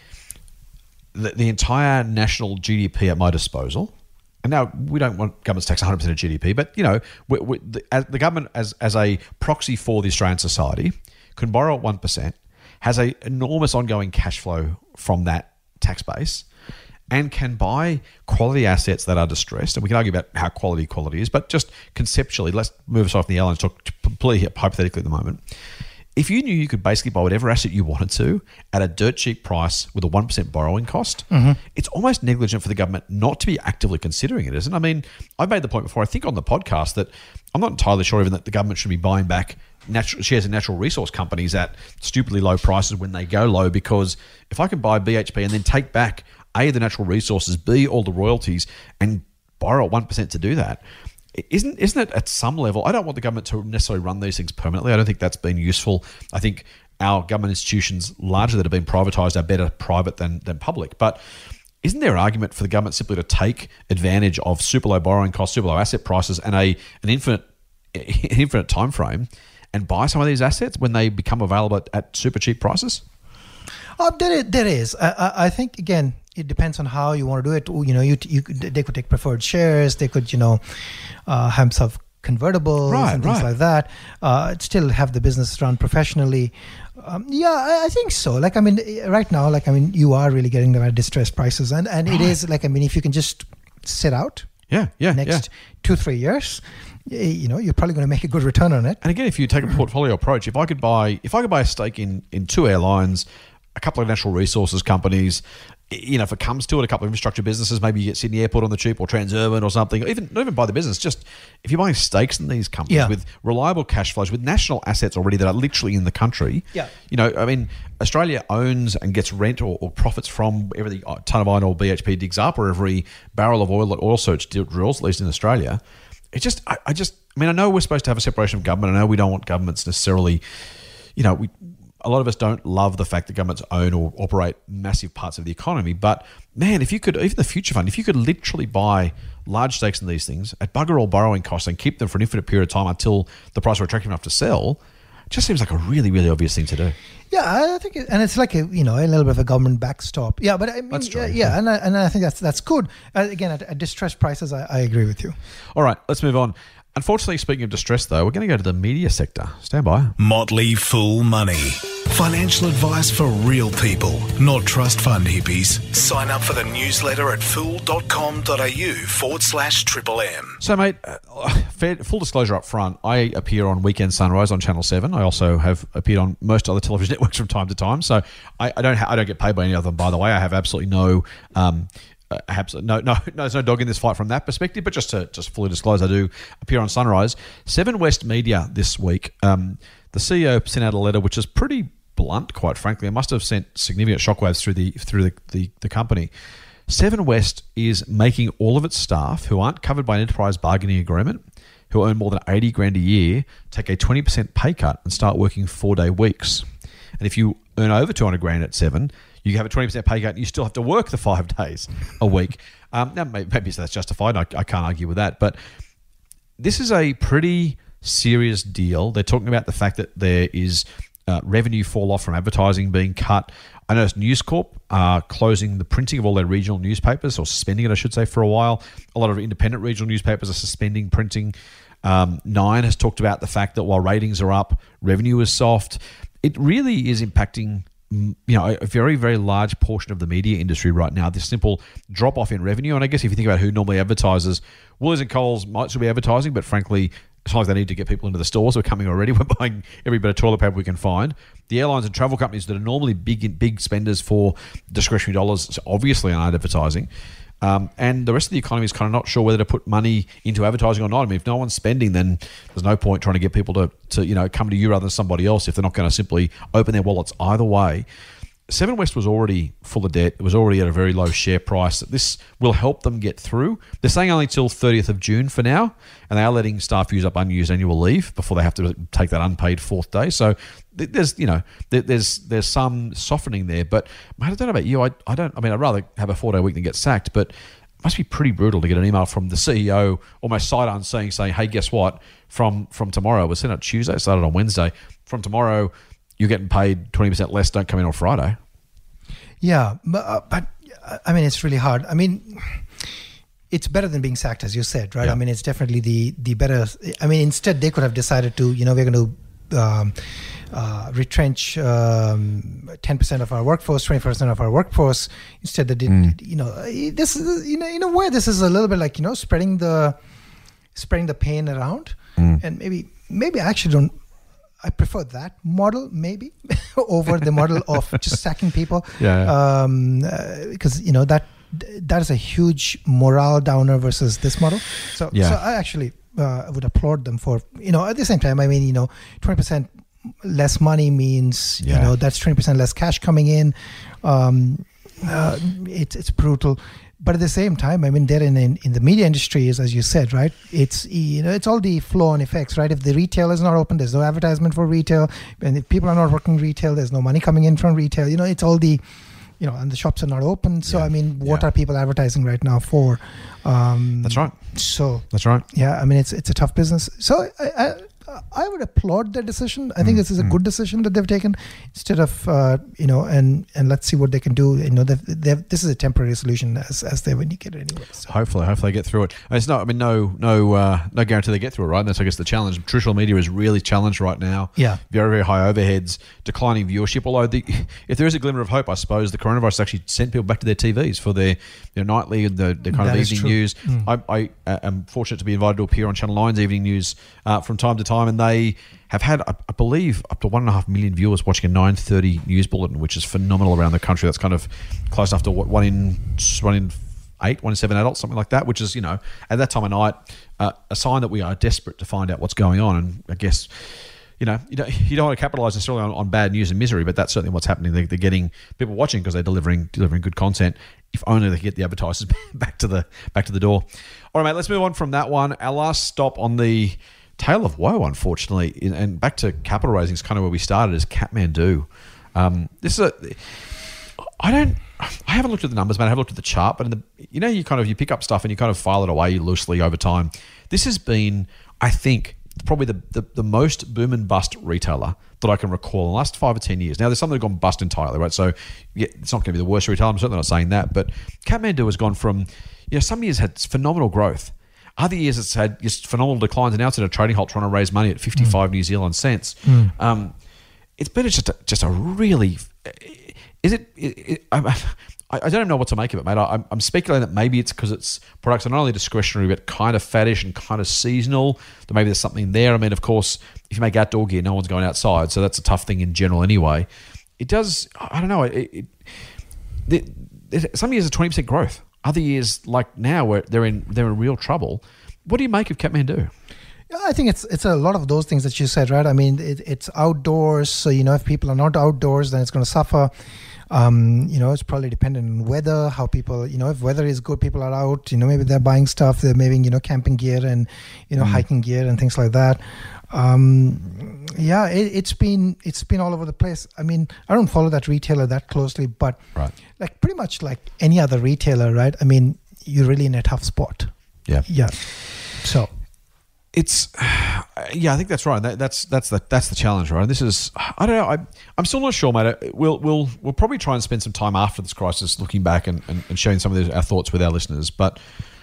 the, the entire national G D P at my disposal. And now we don't want governments to tax one hundred percent of G D P, but you know, we, we, the, as the government, as as a proxy for the Australian society, can borrow at one percent, has a enormous ongoing cash flow from that tax base, and can buy quality assets that are distressed. And we can argue about how quality quality is, but just conceptually, let's move us off the airlines, talk completely hypothetically at the moment. If you knew you could basically buy whatever asset you wanted to at a dirt cheap price with a one percent borrowing cost, mm-hmm. it's almost negligent for the government not to be actively considering it, isn't it? I mean, I've made the point before, I think on the podcast, that I'm not entirely sure even that the government should be buying back natural shares in natural resource companies at stupidly low prices when they go low, because if I can buy B H P and then take back A, the natural resources, B, all the royalties, and borrow at one percent to do that, Isn't isn't it at some level? I don't want the government to necessarily run these things permanently. I don't think that's been useful. I think our government institutions, largely that have been privatised, are better private than than public. But isn't there an argument for the government simply to take advantage of super low borrowing costs, super low asset prices, and a an infinite an infinite time frame, and buy some of these assets when they become available at, at super cheap prices? Oh, there is. There is. I, I, I think again, it depends on how you want to do it. You know, you, you they could take preferred shares. They could, you know, uh, have some convertibles Right, and things right. like that. Uh, still have the business run professionally. Um, yeah, I, I think so. Like, I mean, right now, like, I mean, you are really getting them at distressed prices, and and it is like, I mean, if you can just sit out Yeah, yeah, next yeah. two three years, y- you know, you're probably going to make a good return on it. And again, if you take a portfolio approach, if I could buy if I could buy a stake in in two airlines, a couple of natural resources companies, you know, if it comes to it, a couple of infrastructure businesses, maybe you get Sydney Airport on the cheap or Transurban or something, or even not even buy the business, just if you're buying stakes in these companies Yeah. with reliable cash flows, with national assets already that are literally in the country. Yeah. You know, I mean, Australia owns and gets rent or, or profits from every ton of iron ore B H P digs up, or every barrel of oil that Oil Search drills, at least in Australia. It just, I, I just, I mean, I know we're supposed to have a separation of government. I know we don't want governments necessarily, you know, we, a lot of us don't love the fact that governments own or operate massive parts of the economy. But man, if you could, even the future fund, if you could literally buy large stakes in these things at bugger all borrowing costs and keep them for an infinite period of time until the price were attractive enough to sell, it just seems like a really, really obvious thing to do. Yeah, I think, it, and it's like a you know a little bit of a government backstop. Yeah, but I mean, That's true, yeah, yeah. yeah, and I, and I think that's that's good. Uh, again, at, at distressed prices, I, I agree with you. All right, let's move on. Unfortunately, speaking of distress, though, we're going to go to the media sector. Stand by. Motley Fool Money. Financial advice for real people, not trust fund hippies. Sign up for the newsletter at fool.com.au forward slash triple M. So, mate, uh, fair, full disclosure up front, I appear on Weekend Sunrise on Channel seven. I also have appeared on most other television networks from time to time. So I, I don't ha- I don't get paid by any of them, by the way. I have absolutely no... Um, Uh, absolutely no, no, no, there's no dog in this fight from that perspective. But just to just fully disclose, I do appear on Sunrise. Seven West Media this week. Um, the C E O sent out a letter which is pretty blunt, quite frankly. It must have sent significant shockwaves through the through the, the, the company. Seven West is making all of its staff who aren't covered by an enterprise bargaining agreement, who earn more than eighty grand a year, take a twenty percent pay cut and start working four day weeks. And if you earn over two hundred grand at Seven, you have a twenty percent pay cut and you still have to work the five days a week. Um, now, maybe, maybe that's justified. I, I can't argue with that. But this is a pretty serious deal. They're talking about the fact that there is uh, revenue fall off from advertising being cut. I noticed News Corp are closing the printing of all their regional newspapers, or suspending it, I should say, for a while. A lot of independent regional newspapers are suspending printing. Um, Nine has talked about the fact that while ratings are up, revenue is soft. It really is impacting, you know, a very, very large portion of the media industry right now. This simple drop-off in revenue. And I guess if you think about who normally advertises, Woolies and Coles might still be advertising, but frankly, it's not like they need to get people into the stores. We're coming already. We're buying every bit of toilet paper we can find. The airlines and travel companies that are normally big big spenders for discretionary dollars obviously aren't advertising. Um, and the rest of the economy is kind of not sure whether to put money into advertising or not. I mean, if no one's spending, then there's no point trying to get people to, to you know, come to you rather than somebody else if they're not going to simply open their wallets either way. Seven West was already full of debt. It was already at a very low share price. This will help them get through. They're saying only till thirtieth of June for now, and they are letting staff use up unused annual leave before they have to take that unpaid fourth day. So there's, you know, there's there's some softening there. But mate, I don't know about you. I, I don't. I mean, I'd rather have a four-day week than get sacked. But it must be pretty brutal to get an email from the C E O almost sight unseen saying, "Hey, guess what? From from tomorrow, it was sent out Tuesday. It started on Wednesday. From tomorrow, you're getting paid twenty percent less. Don't come in on Friday." Yeah, but, uh, but I mean, it's really hard. I mean, it's better than being sacked, as you said, right? Yeah. I mean, it's definitely the the better. I mean, instead they could have decided to, you know, we're going to um, uh, retrench um, ten percent of our workforce, twenty percent of our workforce. Instead, they did, mm. you know, this is, you know, in a way, this is a little bit like, you know, spreading the spreading the pain around, mm. and maybe maybe I actually don't. I prefer that model maybe over the model of just sacking people. Yeah, yeah. Um, uh, because, you know, that that is a huge morale downer versus this model. So, yeah. so I actually uh, would applaud them for, you know, at the same time, I mean, you know, twenty percent less money means, yeah. you know, that's twenty percent less cash coming in. Um, uh, it's it's brutal. But at the same time, I mean, they're in, in in the media industry, is as you said, right? It's, you know, it's all the flow-on effects, right? If the retail is not open, there's no advertisement for retail, and if people are not working retail, there's no money coming in from retail. You know, it's all the, you know, and the shops are not open. So yeah. I mean, what yeah. are people advertising right now for? Um, That's right. So that's right. Yeah, I mean, it's it's a tough business. So I. I I would applaud their decision. I think mm, this is a mm. good decision that they've taken, instead of uh, you know, and and let's see what they can do. You know, they've, they've, this is a temporary solution, as as they've indicated anyway. So. Hopefully, hopefully they get through it. It's not. I mean, no, no, uh, no guarantee they get through it, right? And that's, I guess, the challenge. Traditional media is really challenged right now. Yeah, very, very high overheads, declining viewership. Although, the, if there is a glimmer of hope, I suppose the coronavirus actually sent people back to their T Vs for their, their nightly and the, the kind that of evening news. Mm. I, I am fortunate to be invited to appear on Channel nine's evening news uh, from time to time, and they have had, I believe, up to one and a half million viewers watching a nine thirty news bulletin, which is phenomenal around the country. That's kind of close enough to what one in one in eight, one in seven adults, something like that. Which is, you know, at that time of night, uh, a sign that we are desperate to find out what's going on. And I guess, you know, you don't you don't want to capitalise necessarily on, on bad news and misery, but that's certainly what's happening. They, they're getting people watching because they're delivering delivering good content. If only they could get the advertisers back to the back to the door. All right, mate. Let's move on from that one. Our last stop on the tale of woe, unfortunately, and back to capital raising is kind of where we started, is Kathmandu. Um, this is a, I don't, I haven't looked at the numbers, man. I haven't looked at the chart, but in the, you know, you kind of, you pick up stuff and you kind of file it away loosely over time. This has been, I think, probably the, the, the most boom and bust retailer that I can recall in the last five or ten years. Now, there's some that have gone bust entirely, right? So yeah, it's not going to be the worst retailer. I'm certainly not saying that, but Kathmandu has gone from, you know, some years had phenomenal growth. Other years it's had just phenomenal declines, and now it's in a trading halt trying to raise money at fifty-five mm. New Zealand cents. Mm. Um, it's been just a, just a really, is it, it, it I, I don't know what to make of it, mate. I, I'm, I'm speculating that maybe it's because its products are not only discretionary but kind of faddish and kind of seasonal. That maybe there's something there. I mean, of course, if you make outdoor gear, no one's going outside, so that's a tough thing in general anyway. It does, I don't know, it, it, it some years are twenty percent growth. Other years, like now, where they're in they're in real trouble. What do you make of Kathmandu? Yeah, I think it's it's a lot of those things that you said, right? I mean, it, it's outdoors, so you know, if people are not outdoors, then it's going to suffer. Um, you know, it's probably dependent on weather, how people, you know, if weather is good, people are out. You know, maybe they're buying stuff. They're maybe, you know, camping gear and, you know, mm. hiking gear and things like that. Um, yeah, it, it's been it's been all over the place. I mean, I don't follow that retailer that closely, but right. like pretty much like any other retailer, right? I mean, you're really in a tough spot. Yeah, yeah. So it's yeah, I think that's right. That, that's that's the that's the challenge, right? This is I don't know. I, I'm still not sure, mate. We'll we'll we'll probably try and spend some time after this crisis looking back and, and, and sharing some of these, our thoughts with our listeners. But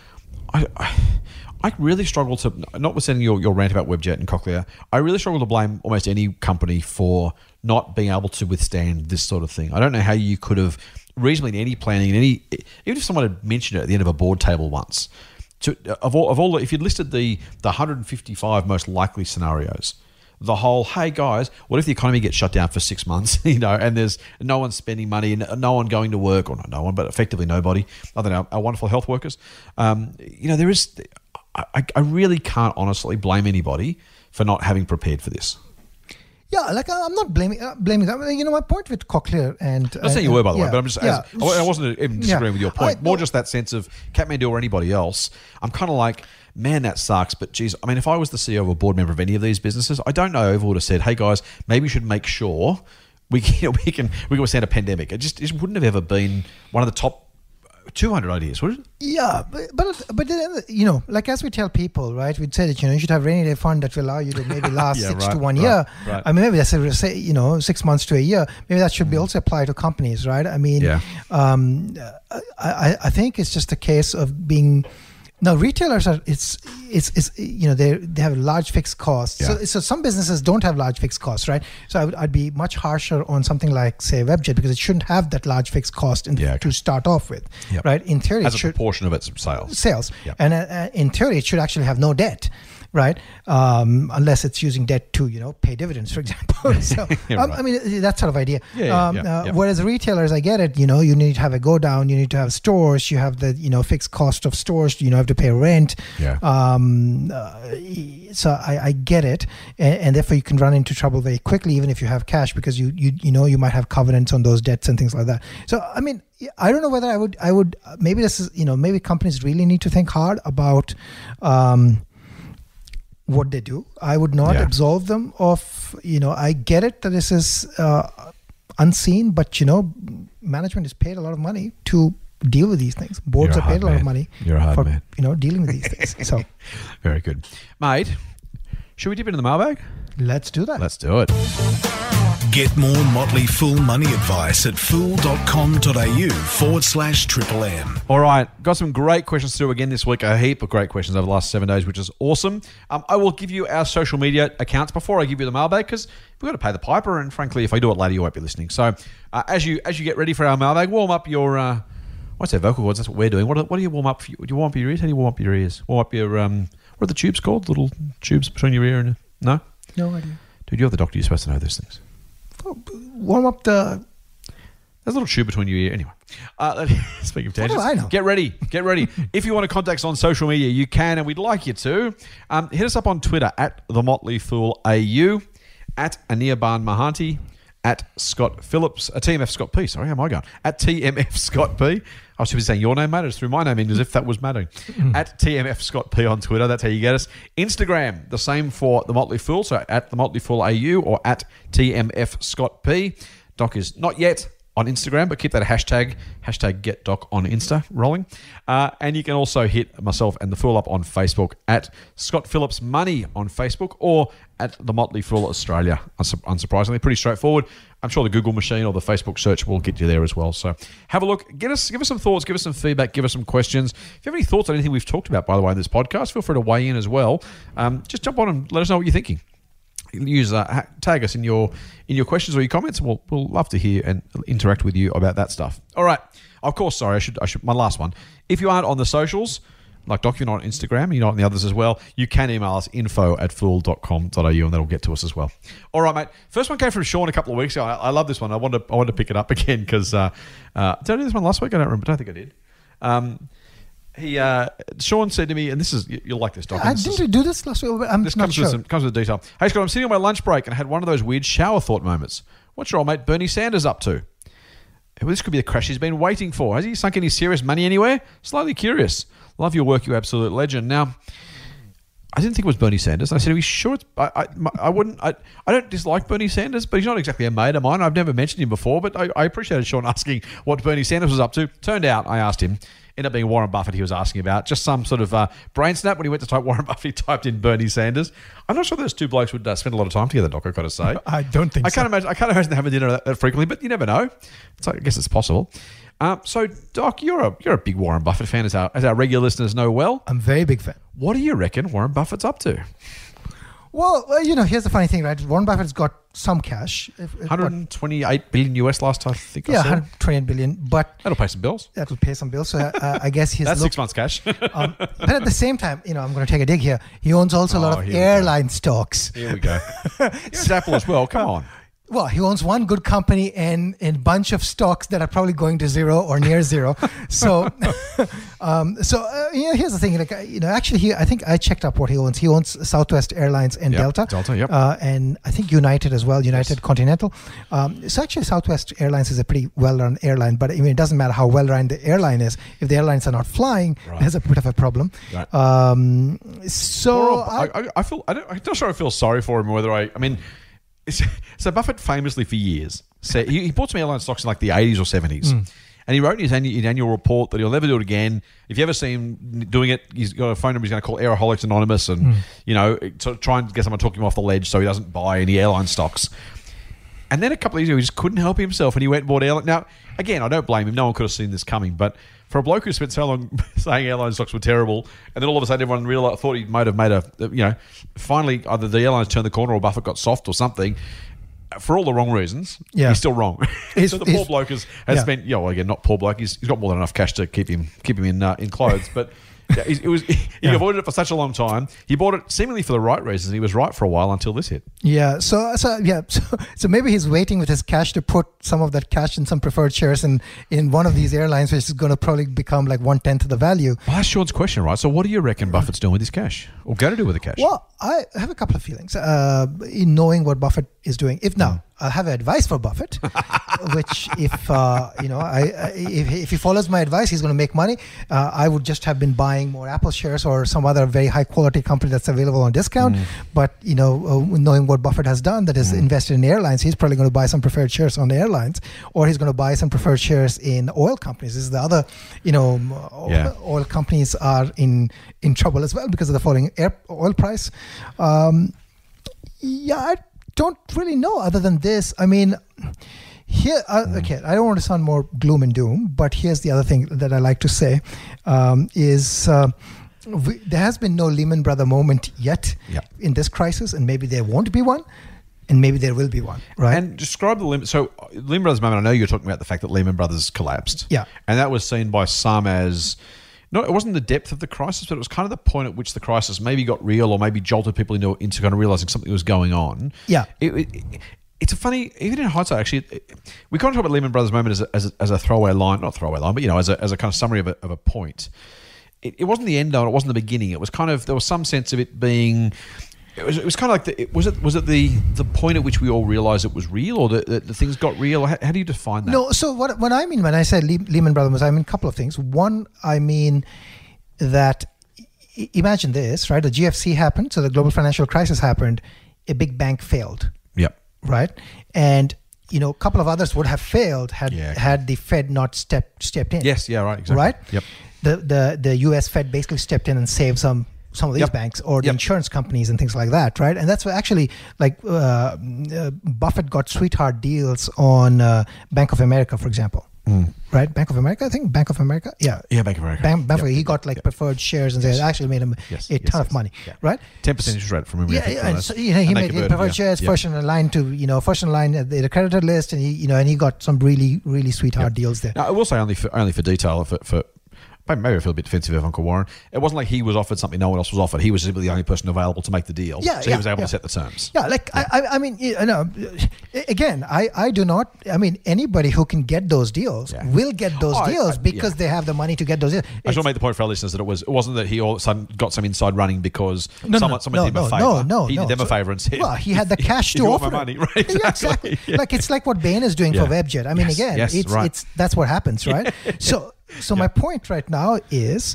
I, I I really struggle to, notwithstanding your your rant about Webjet and Cochlear, I really struggle to blame almost any company for not being able to withstand this sort of thing. I don't know how you could have reasonably in any planning, in any even if someone had mentioned it at the end of a board table once. To, of all, of all, if you'd listed the the one hundred fifty-five most likely scenarios, the whole, hey guys, what if the economy gets shut down for six months, you know, and there's no one spending money, and no one going to work, or not no one, but effectively nobody, other than our, our wonderful health workers. Um, you know, there is, I, I really can't honestly blame anybody for not having prepared for this. Yeah, like I'm not blaming uh, blaming that. You know, my point with Cochlear and I'm not saying you were, by the yeah, way, but I'm just yeah. as, I wasn't even disagreeing Yeah. with your point. I- More just that sense of Kathmandu or anybody else. I'm kind of like, man, that sucks. But geez, I mean, if I was the C E O or board member of any of these businesses, I don't know if I would have said, hey guys, maybe we should make sure we can we can we can withstand a pandemic. It just it wouldn't have ever been one of the top two hundred ideas, would it? Yeah, but but but then, you know, like as we tell people, right? We'd say that you know you should have a rainy day fund that will allow you to maybe last Yeah, six right, to one right, year. right. I mean, maybe that's a, say you know six months to a year. Maybe that should be also apply to companies, right? I mean, Yeah. um, I, I I think it's just a case of being. Now retailers are it's it's, it's you know they they have large fixed costs. Yeah. So so some businesses don't have large fixed costs, right? So I would I'd be much harsher on something like say Webjet because it shouldn't have that large fixed cost in, Yeah, okay. to start off with, Yep. right? In theory, As it a should proportion of its sales. sales. Yep. And uh, uh, in theory, it should actually have no debt, right? Um, unless it's using debt to, you know, pay dividends, for example. So, Yeah, um, right. I mean, that sort of idea. Yeah, yeah, um, yeah, uh, yeah. Whereas retailers, I get it, you know, you need to have a go down, you need to have stores, you have the, you know, fixed cost of stores, you know, have to pay rent. Yeah. Um, uh, so I, I get it. And, and therefore you can run into trouble very quickly, even if you have cash, because you, you, you know, you might have covenants on those debts and things like that. So, I mean, I don't know whether I would, I would, maybe this is, you know, maybe companies really need to think hard about, um, what they do. I would not Yeah. absolve them of, you know, I get it that this is uh, unseen, but, you know, management is paid a lot of money to deal with these things. Boards You're a are paid hard a lot man. of money You're a hard for, man. you know, dealing with these things. So Very good. Mate, should we dip into the mailbag? let's do that. Let's do it. Get more Motley Fool money advice at fool.com.au forward slash triple M. All right, got some great questions through again this week. A heap of great questions over the last seven days, which is awesome. Um, I will give you our social media accounts before I give you the mailbag because we've got to pay the piper, and frankly, if I do it later, you won't be listening. So, uh, as you as you get ready for our mailbag, warm up your uh, what's that vocal cords? That's what we're doing. What, what do you warm up? For, do you warm up your ears? How do you warm up your ears? Warm up your um, what are the tubes called? Little tubes between your ear and no, No idea. dude, you're the doctor. You're supposed to know those things. Warm up the. There's a little tube between your ear. Anyway, uh, speaking of What do tangents, I know? get ready. Get ready. If you want to contact us on social media, you can, and we'd like you to. Um, hit us up on Twitter at The Motley Fool A U, at Anirban Mahanti, at Scott Phillips, uh, T M F Scott P. Sorry, how am I going? At T M F Scott P. I was supposed to say your name, mate. It's through my name in as if that was mattering. At T M F Scott P on Twitter. That's how you get us. Instagram, the same for The Motley Fool. So at The Motley Fool A U or at T M F Scott P. Doc is not yet on Instagram, but keep that hashtag, hashtag get doc on Insta rolling. Uh, and you can also hit myself and The Fool up on Facebook at Scott Phillips Money on Facebook or at The Motley Fool Australia, unsu- unsurprisingly. Pretty straightforward. I'm sure the Google machine or the Facebook search will get you there as well. So have a look. Get us, give us some thoughts, give us some feedback, give us some questions. If you have any thoughts on anything we've talked about, by the way, in this podcast, feel free to weigh in as well. Um, just jump on and let us know what you're thinking. Use uh, ha- tag us in your in your questions or your comments. We'll we'll love to hear and interact with you about that stuff. All right. Of course, sorry, I should I should my last one. If you aren't on the socials, like Doc, you're not on Instagram, you're not on the others as well, you can email us info at fool dot com dot a u and that'll get to us as well. All right, mate. First one came from Sean a couple of weeks ago. I, I love this one. I wanted to, I wanted to pick it up again because uh, uh, did I do this one last week? I don't remember. I don't think I did. Um, he uh, Sean said to me, and this is you- you'll like this, Doc. I and this is- didn't do this last week. I'm This not comes sure. with some comes with detail. Hey Scott, I'm sitting on my lunch break and I had one of those weird shower thought moments. What's your old mate Bernie Sanders up to? Well, this could be the crash he's been waiting for. Has he sunk any serious money anywhere? Slightly curious. Love your work, you absolute legend. Now, I didn't think it was Bernie Sanders. I said, are we sure it's... I, I, I wouldn't... I, I don't dislike Bernie Sanders, but he's not exactly a mate of mine. I've never mentioned him before, but I, I appreciated Sean asking what Bernie Sanders was up to. Turned out, I asked him, ended up being Warren Buffett he was asking about. Just some sort of uh, brain snap when he went to type Warren Buffett, he typed in Bernie Sanders. I'm not sure those two blokes would uh, spend a lot of time together, Doc, I've got to say. I don't think I so. can't imagine, I can't imagine them having dinner that, that frequently, but you never know. So I guess it's possible. Uh, so, Doc, you're a you're a big Warren Buffett fan, as our, as our regular listeners know well. I'm a very big fan. What do you reckon Warren Buffett's up to? Well, well, you know, here's the funny thing, right? Warren Buffett's got some cash. If- if- one hundred twenty-eight billion U S last I think Yeah, I saw. one hundred twenty-eight billion, but That'll pay some bills. that will pay some bills. So uh, I guess he's That's look- six months cash. um, but at the same time, you know, I'm going to take a dig here. He owns also a lot Oh, of here we go. airline stocks. Here we go. It's Apple as well. Come on. Well, he owns one good company and a bunch of stocks that are probably going to zero or near zero. So, um, so uh, you know, here's the thing. Like, uh, you know, actually, he I think I checked up what he owns. He owns Southwest Airlines and Yep, Delta, Delta, yep. uh, and I think United as well. United Yes. Continental. Um, so actually, Southwest Airlines is a pretty well-run airline. But I mean, it doesn't matter how well-run the airline is. If the airlines are not flying, Right. there's a bit of a problem. Right. Um, so Poor I, old- I, I, I feel. I don't, I'm not sure I feel sorry for him. Whether I. I mean, it's, so Buffett famously for years said he, he bought some airline stocks in like the eighties or seventies. Mm. And he wrote in his annual, his annual report that he'll never do it again. If you ever see him doing it, he's got a phone number he's going to call Airaholics Anonymous and, Mm. you know, to try and get someone talking him off the ledge so he doesn't buy any airline stocks. And then a couple of years ago, he just couldn't help himself and he went and bought airline. Now, again, I don't blame him. No one could have seen this coming. But for a bloke who spent so long saying airline stocks were terrible, and then all of a sudden everyone realized, thought he might have made a, you know, finally either the airlines turned the corner or Buffett got soft or something. For all the wrong reasons, Yeah. he's still wrong. He's- so the poor he's- bloke has, has yeah. spent, you know, again, not poor bloke, he's, he's got more than enough cash to keep him keep him in uh, in clothes. But yeah, he, it was he Yeah. avoided it for such a long time. He bought it seemingly for the right reasons. He was right for a while until this hit. Yeah, so so yeah, so, so maybe he's waiting with his cash to put some of that cash in some preferred shares in, in one of these airlines, which is going to probably become like one tenth of the value. Well, that's Sean's question, right? So, what do you reckon Buffett's doing with his cash, or going to do with the cash? Well, I have a couple of feelings uh, in knowing what Buffett is doing. If now I have advice for Buffett, which if uh, you know, I, I if, if he follows my advice, he's going to make money. Uh, I would just have been buying more Apple shares or some other very high quality company that's available on discount. But you know, uh, knowing what Buffett has done, that is invested in airlines, he's probably going to buy some preferred shares on the airlines, or he's going to buy some preferred shares in oil companies. This is the other, you know, oil, Yeah. oil companies are in in trouble as well because of the falling air, oil price. Um, yeah, I don't really know other than this. I mean, here, uh, okay, I don't want to sound more gloom and doom, but here's the other thing that I like to say um, is uh, we, there has been no Lehman Brother moment yet Yeah. in this crisis, and maybe there won't be one, and maybe there will be one, right? And describe the Lehman. So, uh, Lehman Brothers moment. I know you're talking about the fact that Lehman Brothers collapsed. Yeah. and that was seen by some as. No, it wasn't the depth of the crisis, but it was kind of the point at which the crisis maybe got real or maybe jolted people into, into kind of realizing something was going on. Yeah. It, it, it's a funny, even in hindsight, actually, it, we kind of talk about Lehman Brothers moment as a, as a, as a throwaway line, not throwaway line, but, you know, as a, as a kind of summary of a, of a point. It, it wasn't the end of it, it wasn't the beginning. It was kind of, there was some sense of it being... It was, it was kind of like the, it, was it was it the the point at which we all realised it was real, or that the, the things got real? How, how do you define that? No, so what what I mean when I said Le- Lehman Brothers, I mean a couple of things. One, I mean that i- imagine this, right? The G F C happened, so the global financial crisis happened. A big bank failed, Yep. right? And you know, a couple of others would have failed had Yeah, okay. had the Fed not stepped stepped in. Yes. Yeah. Right. Exactly. Right. Yep. The the the U S Fed basically stepped in and saved some. Some of these Yep. banks or the Yep. insurance companies and things like that, right? And that's what actually, like, uh, uh, Buffett got sweetheart deals on uh, Bank of America, for example, right? Bank of America, I think Bank of America, yeah. Yeah. Bank of America. Bank, Bank of- Yep. he got like Yep. preferred shares and they actually made him Yes, a yes, ton yes. of money, Yeah. right? Ten percent interest rate from memory. I Yeah, think, yeah, for and those. so, you know, he And they made converted, preferred yeah. shares Yep. first in line to, you know, first in line at the accredited list, and he, you know, and he got some really, really sweetheart deals there. Now, I will say only for only for detail for. for Maybe I feel a bit defensive of Uncle Warren. It wasn't like he was offered something no one else was offered. He was simply the only person available to make the deal. Yeah, so yeah, he was able yeah. to set the terms. Yeah, like I, I, I mean, you know, again, I, I do not. I mean, anybody who can get those deals Yeah. will get those Oh, I- deals I- because yeah. they have the money to get those deals. I just It's- want to make the point for our listeners that it was it wasn't that he all of a sudden got some inside running because No, no, someone, no, someone no, did him a no, favour. no, no, he no. did them a So- favour and said, Well, he had the cash if to you want offer my it. money, right? Yeah, Exactly. exactly. Like it's like what Bain is doing Yeah. for WebJet. I mean, Yes, again, yes, it's right. it's that's what happens, right? So so my point right now is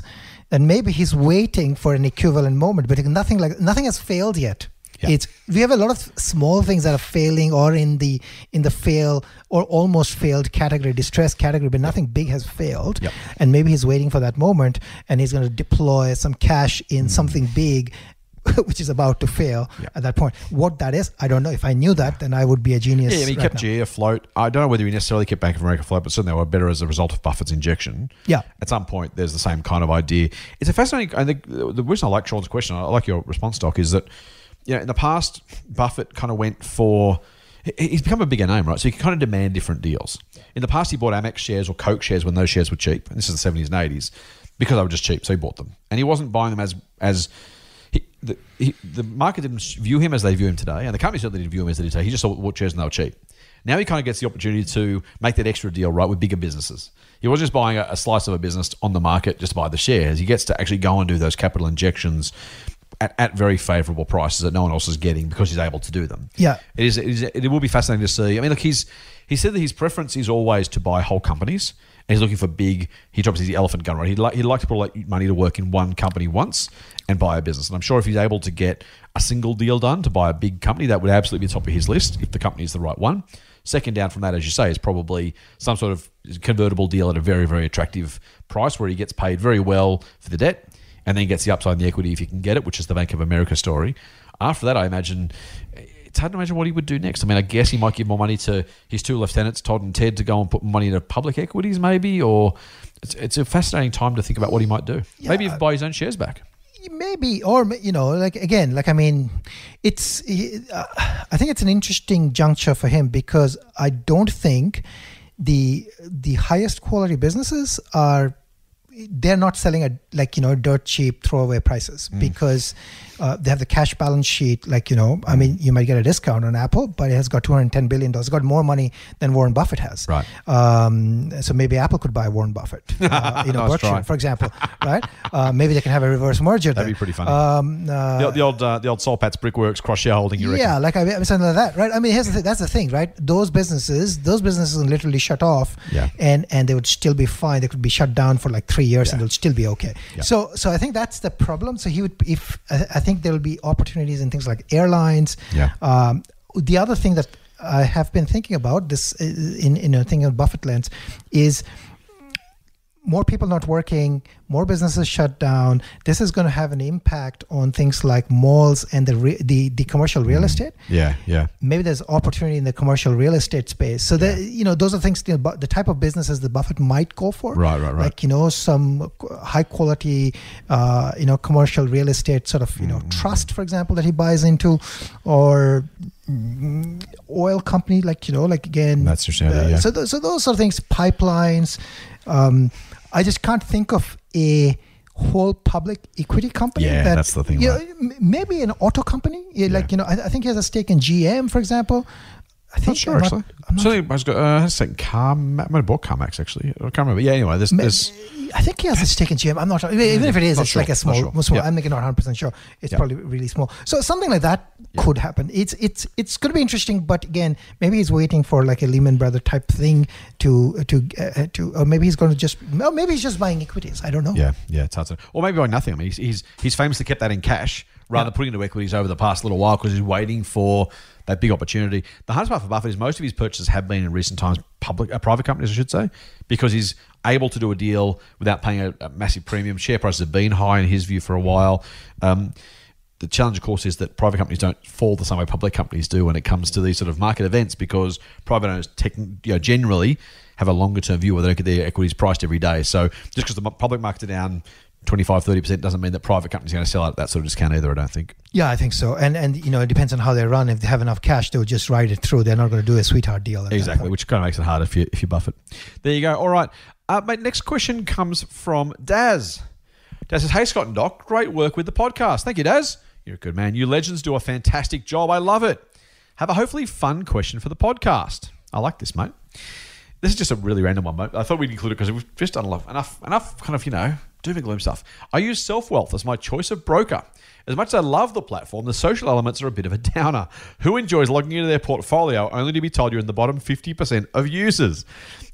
then maybe he's waiting for an equivalent moment, but nothing like nothing has failed yet. Yeah. It's we have a lot of small things that are failing or in the in the fail or almost failed category, distress category, but nothing big has failed. Yep. And maybe he's waiting for that moment, and he's going to deploy some cash in mm. something big, which is about to fail yep. at that point. What that is, I don't know. If I knew that, then I would be a genius. Yeah, I mean, he right kept now. G E afloat. I don't know whether he necessarily kept Bank of America afloat, but certainly they were better as a result of Buffett's injection. Yeah. At some point, there's the same kind of idea. It's a fascinating. I think the reason I like Sean's question, I like your response, Doc, is that you know in the past Buffett kind of went for. He's become a bigger name, right? So he can kind of demand different deals. In the past, he bought Amex shares or Coke shares when those shares were cheap. And this is the seventies and eighties because they were just cheap, so he bought them. And he wasn't buying them as as. He, the, he, the market didn't view him as they view him today, and the company certainly didn't view him as they did today. He just saw what shares and they were cheap. Now he kind of gets the opportunity to make that extra deal, right, with bigger businesses. He wasn't just buying a, a slice of a business on the market just to buy the shares. He gets to actually go and do those capital injections at, at very favourable prices that no one else is getting because he's able to do them. Yeah. It is. It, is, it will be fascinating to see. I mean, look, he's he said that his preference is always to buy whole companies. And he's looking for big, he drops the elephant gun, right? He'd like, he'd like to put like money to work in one company once and buy a business. And I'm sure if he's able to get a single deal done to buy a big company, that would absolutely be top of his list if the company is the right one. Second down from that, as you say, is probably some sort of convertible deal at a very, very attractive price where he gets paid very well for the debt and then gets the upside in the equity if he can get it, which is the Bank of America story. After that, I imagine... It's hard to imagine what he would do next. I mean, I guess he might give more money to his two lieutenants, Todd and Ted, to go and put money into public equities maybe, or it's, it's a fascinating time to think about what he might do. Yeah, maybe buy his own shares back. Maybe, or, you know, like, again, like, I mean, it's, uh, I think it's an interesting juncture for him because I don't think the the highest quality businesses are, they're not selling at like, you know, dirt cheap throwaway prices mm. because uh, they have the cash balance sheet. Like, you know, I mean, you might get a discount on Apple, but it has got two hundred ten billion dollars. It's got more money than Warren Buffett has. Right. Um, so maybe Apple could buy Warren Buffett, uh, you know, nice Berkshire, try. for example, right? Uh, maybe they can have a reverse merger. That'd there. be pretty funny. Um, uh, the, the old uh, the old Soul Pat's Brickworks cross shareholding, you reckon? Yeah, like I mean, something like that, right? I mean, here's the thing, that's the thing, right? Those businesses, those businesses will literally shut off, yeah. and and they would still be fine. They could be shut down for like three years, yeah. and they'll still be okay. Yeah. So, so I think that's the problem. So he would, if I, I think there will be opportunities in things like airlines. Yeah. Um, the other thing that I have been thinking about this in in a thing of Buffett lens is more people not working, more businesses shut down. This is going to have an impact on things like malls and the re, the, the commercial real estate. Yeah, yeah. Maybe there's opportunity in the commercial real estate space. So yeah. the, you know, those are things, you know, the type of businesses that Buffett might go for. Right, right, right. Like, you know, some high quality, uh, you know, commercial real estate sort of, you know, mm-hmm. trust, for example, that he buys into, or mm, oil company, like, you know, like again. That's your uh, yeah. So, th- so those sort of things, pipelines. Um, I just can't think of a whole public equity company. Yeah, that, that's the thing. You right? know, maybe an auto company. Yeah, yeah. Like, you know, I, I think he has a stake in G M, for example. I think not sure, I'm actually. Not, I'm not Certainly, I was got, uh, I was Car, I might have bought CarMax, actually. I can't remember. Yeah, anyway, there's... there's I think he has a stake in G M. I'm not sure. Even if it is, not it's sure, like a small, sure. small Yep. I'm making not one hundred percent sure. It's yep. probably really small. So something like that yep. could happen. It's it's it's going to be interesting, but again, maybe he's waiting for like a Lehman Brother type thing to to uh, to, or maybe he's going to just, or maybe he's just buying equities. I don't know. Yeah, yeah, it's hard to, or maybe buying nothing. I mean, he's he's, he's famously kept that in cash rather yeah. than putting into equities over the past little while because he's waiting for that big opportunity. The hardest part for Buffett is most of his purchases have been in recent times public, uh, private companies, I should say, because he's able to do a deal without paying a, a massive premium. Share prices have been high in his view for a while. Um, the challenge, of course, is that private companies don't fall the same way public companies do when it comes to these sort of market events because private owners tech, you know, generally have a longer term view where they don't get their equities priced every day. So just because the public markets are down twenty-five, thirty percent doesn't mean that private companies are going to sell out at that sort of discount either, I don't think. Yeah, I think so. And, and you know, it depends on how they run. If they have enough cash, they'll just ride it through. They're not going to do a sweetheart deal. At exactly, which kind of makes it hard if you, if you buff it. There you go. All right. Uh, mate, next question comes from Daz. Daz says, hey, Scott and Doc, great work with the podcast. Thank you, Daz. You're a good man. You legends do a fantastic job. I love it. Have a hopefully fun question for the podcast. I like this, mate. This is just a really random one, mate. I thought we'd include it because we've just done enough, enough, enough kind of, you know, doom and gloom stuff. I use Self-Wealth as my choice of broker. As much as I love the platform, the social elements are a bit of a downer. Who enjoys logging into their portfolio only to be told you're in the bottom fifty percent of users?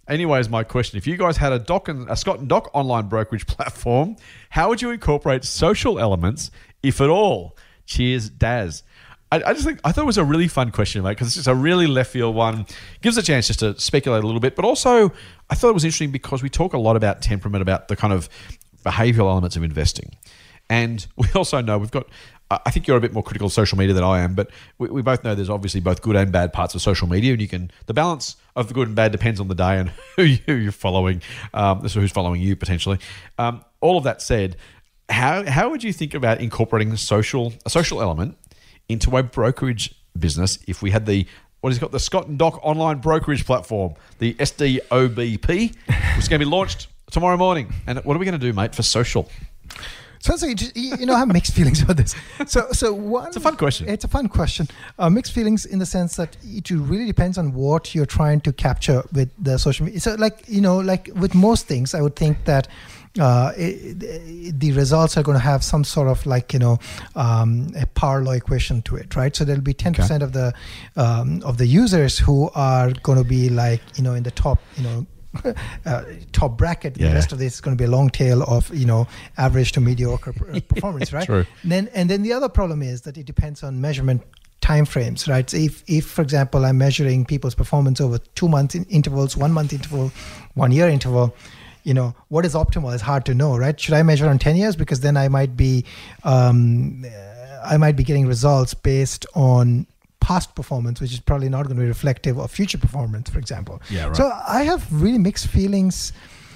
Anyways, my question: if you guys had a Doc and a Scott and Doc online brokerage platform, how would you incorporate social elements, if at all? Cheers, Daz. I, I just think I thought it was a really fun question, mate, because it's just a really left field one. Gives a chance just to speculate a little bit, but also I thought it was interesting because we talk a lot about temperament, about the kind of behavioural elements of investing, and we also know we've got. I think you're a bit more critical of social media than I am, but we, we both know there's obviously both good and bad parts of social media, and you can the balance of the good and bad depends on the day and who, you, who you're following, um, so who's following you potentially. Um, all of that said, how how would you think about incorporating social a social element into a brokerage business if we had the what is it called the Scott and Doc online brokerage platform, the S D O B P, which is going to be launched tomorrow morning? And what are we going to do, mate, for social? So, so you, just, you know, I have mixed feelings about this. So, so one, it's a fun question. It's a fun question. Uh, mixed feelings in the sense that it really depends on what you're trying to capture with the social media. So, like you know, like with most things, I would think that uh, it, the results are going to have some sort of like you know um, a power law equation to it, right? So there'll be ten percent okay. of the um, of the users who are going to be like you know in the top, you know. Uh, top bracket. Yeah. The rest of this is going to be a long tail of you know average to mediocre performance, right? True. And then and then the other problem is that it depends on measurement timeframes, right? So if if for example I'm measuring people's performance over two month in intervals, one month interval, one year interval, you know what is optimal is hard to know, right? Should I measure on ten years because then I might be um, I might be getting results based on past performance, which is probably not going to be reflective of future performance, for example. Yeah, right. So I have really mixed feelings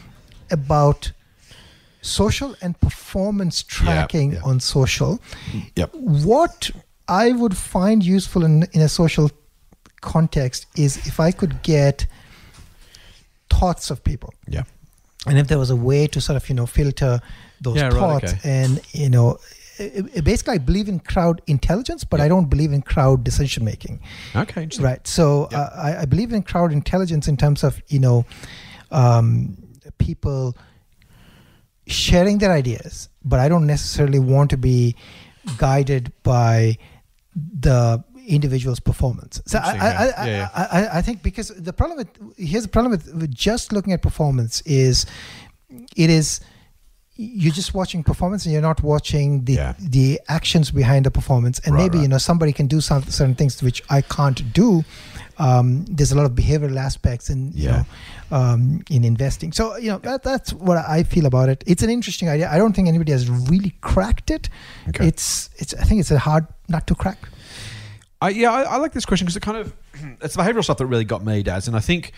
about social and performance tracking yeah, yeah. on social. Yep. What I would find useful in, in a social context is if I could get thoughts of people. Yeah. And if there was a way to sort of, you know, filter those yeah, thoughts right, okay. and, you know, basically I believe in crowd intelligence, but yep. I don't believe in crowd decision making. Okay, interesting. Right. So yep. uh, I, I believe in crowd intelligence in terms of, you know, um, people sharing their ideas, but I don't necessarily want to be guided by the individual's performance. So I, I, I, yeah, yeah. I, I, I think because the problem with, here's the problem with, with just looking at performance is it is, you're just watching performance and you're not watching the yeah. the actions behind the performance. And right, maybe, right. you know, somebody can do some certain things which I can't do. Um, there's a lot of behavioral aspects in, you yeah. know, um, in investing. So, you know, that, that's what I feel about it. It's an interesting idea. I don't think anybody has really cracked it. Okay. It's, it's, I think it's a hard nut to crack. I, yeah, I, I like this question because it kind of, it's the behavioral stuff that really got me, Daz. And I think,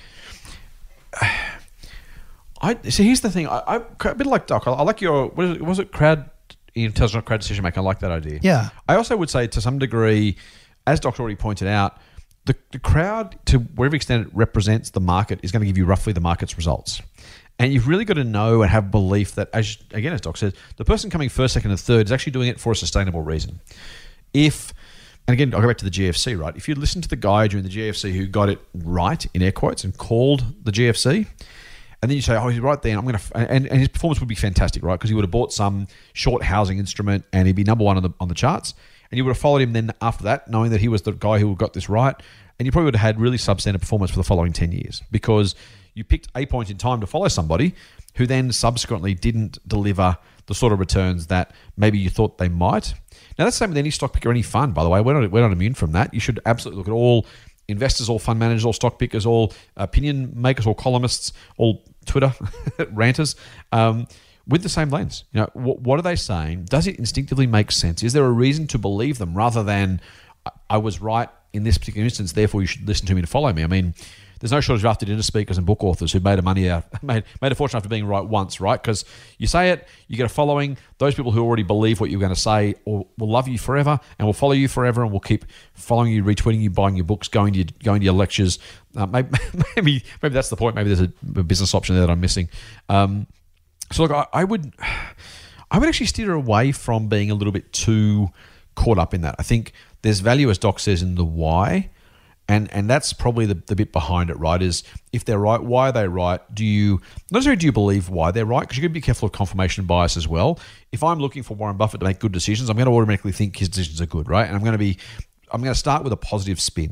I so here's the thing. I, I a bit like Doc. I, I like your what is it, was it crowd intelligent crowd decision making. I like that idea. Yeah. I also would say to some degree, as Doc already pointed out, the the crowd to whatever extent it represents the market is going to give you roughly the market's results, and you've really got to know and have belief that as again as Doc says, the person coming first, second, and third is actually doing it for a sustainable reason. If and again, I'll go back to the G F C, right? If you listen to the guy during the G F C who got it right in air quotes and called the G F C. And then you say, oh, he's right there, and I'm going to, and, and his performance would be fantastic, right? Because he would have bought some short housing instrument, and he'd be number one on the on the charts. And you would have followed him then after that, knowing that he was the guy who got this right, and you probably would have had really substandard performance for the following ten years because you picked a point in time to follow somebody who then subsequently didn't deliver the sort of returns that maybe you thought they might. Now that's the same with any stock pick or any fund, by the way. We're not we're not immune from that. You should absolutely look at all investors, all fund managers, all stock pickers, all opinion makers, all columnists, all Twitter ranters, um, with the same lens. You know, what, what are they saying? Does it instinctively make sense? Is there a reason to believe them rather than I was right in this particular instance, therefore you should listen to me to follow me? I mean, there's no shortage of after dinner speakers and book authors who made a money out, made made a fortune after being right once, right? Because you say it, you get a following. Those people who already believe what you're going to say will, will love you forever and will follow you forever and will keep following you, retweeting you, buying your books, going to your, going to your lectures. Uh, maybe, maybe maybe that's the point. Maybe there's a, a business option there that I'm missing. Um, so look, I, I would I would actually steer away from being a little bit too caught up in that. I think there's value, as Doc says, in the why. And and that's probably the, the bit behind it, right? Is if they're right, why are they right? Do you, not necessarily do you believe why they're right? Because you've got to be careful of confirmation bias as well. If I'm looking for Warren Buffett to make good decisions, I'm going to automatically think his decisions are good, right? And I'm going to be, I'm going to start with a positive spin.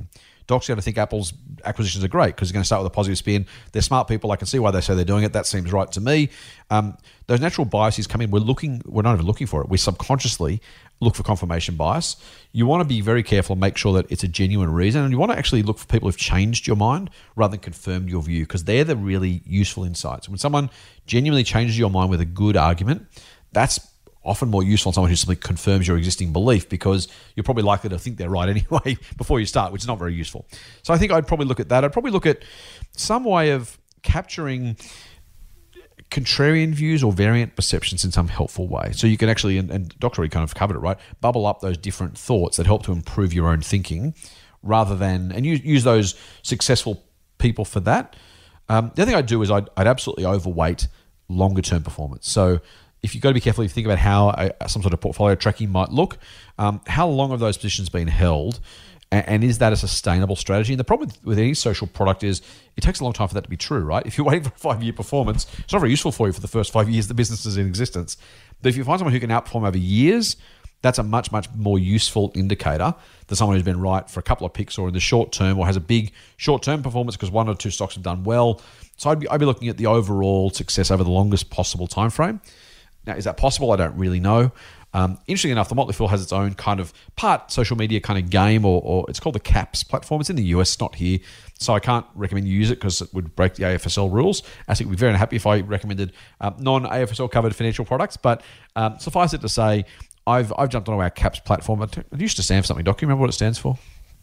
Doc's going to think Apple's acquisitions are great because they're going to start with a positive spin. They're smart people. I can see why they say they're doing it. That seems right to me. Um, those natural biases come in. We're looking. We're not even looking for it. We subconsciously look for confirmation bias. You want to be very careful and make sure that it's a genuine reason. And you want to actually look for people who've changed your mind rather than confirmed your view, because they're the really useful insights. When someone genuinely changes your mind with a good argument, that's often more useful than someone who simply confirms your existing belief, because you're probably likely to think they're right anyway before you start, which is not very useful. So I think I'd probably look at that. I'd probably look at some way of capturing contrarian views or variant perceptions in some helpful way. So you can actually, and, and Doctor already kind of covered it, right? Bubble up those different thoughts that help to improve your own thinking rather than, and use, use those successful people for that. Um, the other thing I'd do is I'd, I'd absolutely overweight longer term performance. So if you've got to be careful, if you think about how a, some sort of portfolio tracking might look, um, how long have those positions been held? And is that a sustainable strategy? And the problem with any social product is it takes a long time for that to be true, right? If you're waiting for a five-year performance, it's not very useful for you for the first five years the business is in existence. But if you find someone who can outperform over years, that's a much, much more useful indicator than someone who's been right for a couple of picks or in the short term or has a big short-term performance because one or two stocks have done well. So I'd be, I'd be looking at the overall success over the longest possible time frame. Now, is that possible? I don't really know. Um, interestingly enough, the Motley Fool has its own kind of part social media kind of game, or, or it's called the CAPS platform. It's in the U S, not here. So I can't recommend you use it because it would break the A F S L rules. I think we'd be very unhappy if I recommended um, non-A F S L covered financial products. But um, suffice it to say, I've I've jumped onto our CAPS platform. It used to stand for something. Doc, do you remember what it stands for?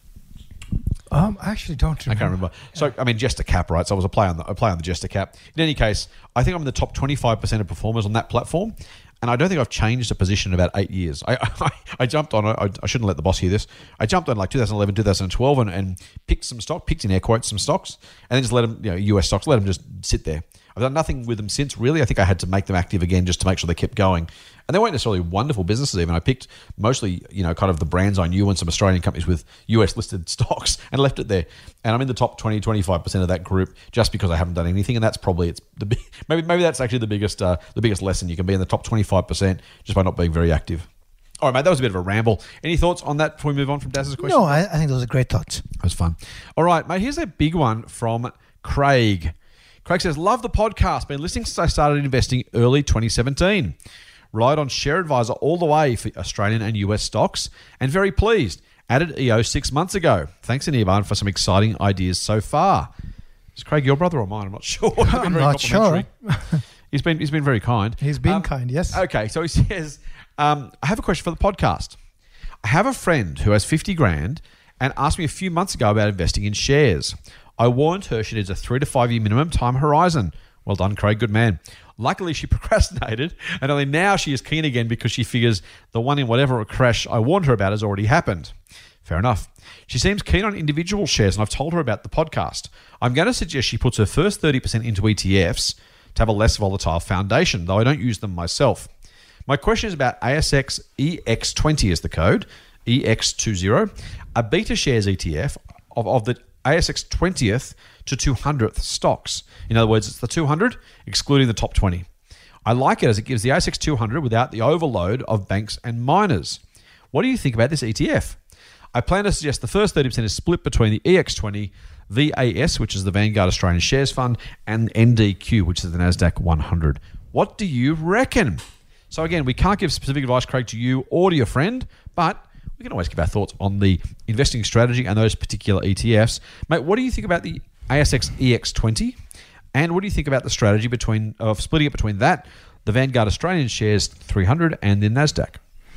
Um, I actually don't remember. I can't remember. So, I mean, Jester Cap, right? So I was a play on the, a play on the Jester Cap. In any case, I think I'm in the top twenty-five percent of performers on that platform. And I don't think I've changed a position in about eight years. I I, I jumped on, I, I shouldn't let the boss hear this. I jumped on like two thousand eleven, two thousand twelve and, and picked some stock, picked in air quotes some stocks, and then just let them, you know, U S stocks, let them just sit there. I've done nothing with them since, really. I think I had to make them active again just to make sure they kept going. And they weren't necessarily wonderful businesses even. I picked mostly, you know, kind of the brands I knew and some Australian companies with U S listed stocks and left it there. And I'm in the top twenty, twenty-five percent of that group just because I haven't done anything. And that's probably, it's the big, maybe maybe that's actually the biggest uh, the biggest lesson. You can be in the top twenty-five percent just by not being very active. All right, mate, that was a bit of a ramble. Any thoughts on that before we move on from Daz's question? No, I, I think those are great thoughts. That was fun. All right, mate, here's a big one from Craig. Craig says, love the podcast. Been listening since I started investing early twenty seventeen. Relied on Share Advisor all the way for Australian and U S stocks and very pleased. Added E O six months ago. Thanks, Aniban, for some exciting ideas so far. Is Craig your brother or mine? I'm not sure. I'm not sure. he's been he's been very kind. He's been um, kind, yes. Okay, so he says, um, I have a question for the podcast. I have a friend who has fifty grand and asked me a few months ago about investing in shares. I warned her she needs a three to five year minimum time horizon. Well done, Craig. Good man. Luckily, she procrastinated, and only now she is keen again because she figures the one in whatever crash I warned her about has already happened. Fair enough. She seems keen on individual shares, and I've told her about the podcast. I'm going to suggest she puts her first thirty percent into E T Fs to have a less volatile foundation, though I don't use them myself. My question is about A S X E X twenty is the code, E X twenty, a beta shares E T F of, of the A S X twentieth to two hundredth stocks. In other words, it's the two hundred, excluding the top twenty. I like it as it gives the A S X two hundred without the overload of banks and miners. What do you think about this E T F? I plan to suggest the first thirty percent is split between the E X twenty, V A S, which is the Vanguard Australian Shares Fund, and N D Q, which is the NASDAQ one hundred. What do you reckon? So again, we can't give specific advice, Craig, to you or to your friend, but we can always give our thoughts on the investing strategy and those particular E T Fs. Mate, what do you think about the A S X E X twenty? And what do you think about the strategy between of splitting it between that, the Vanguard Australian Shares three hundred, and the NASDAQ?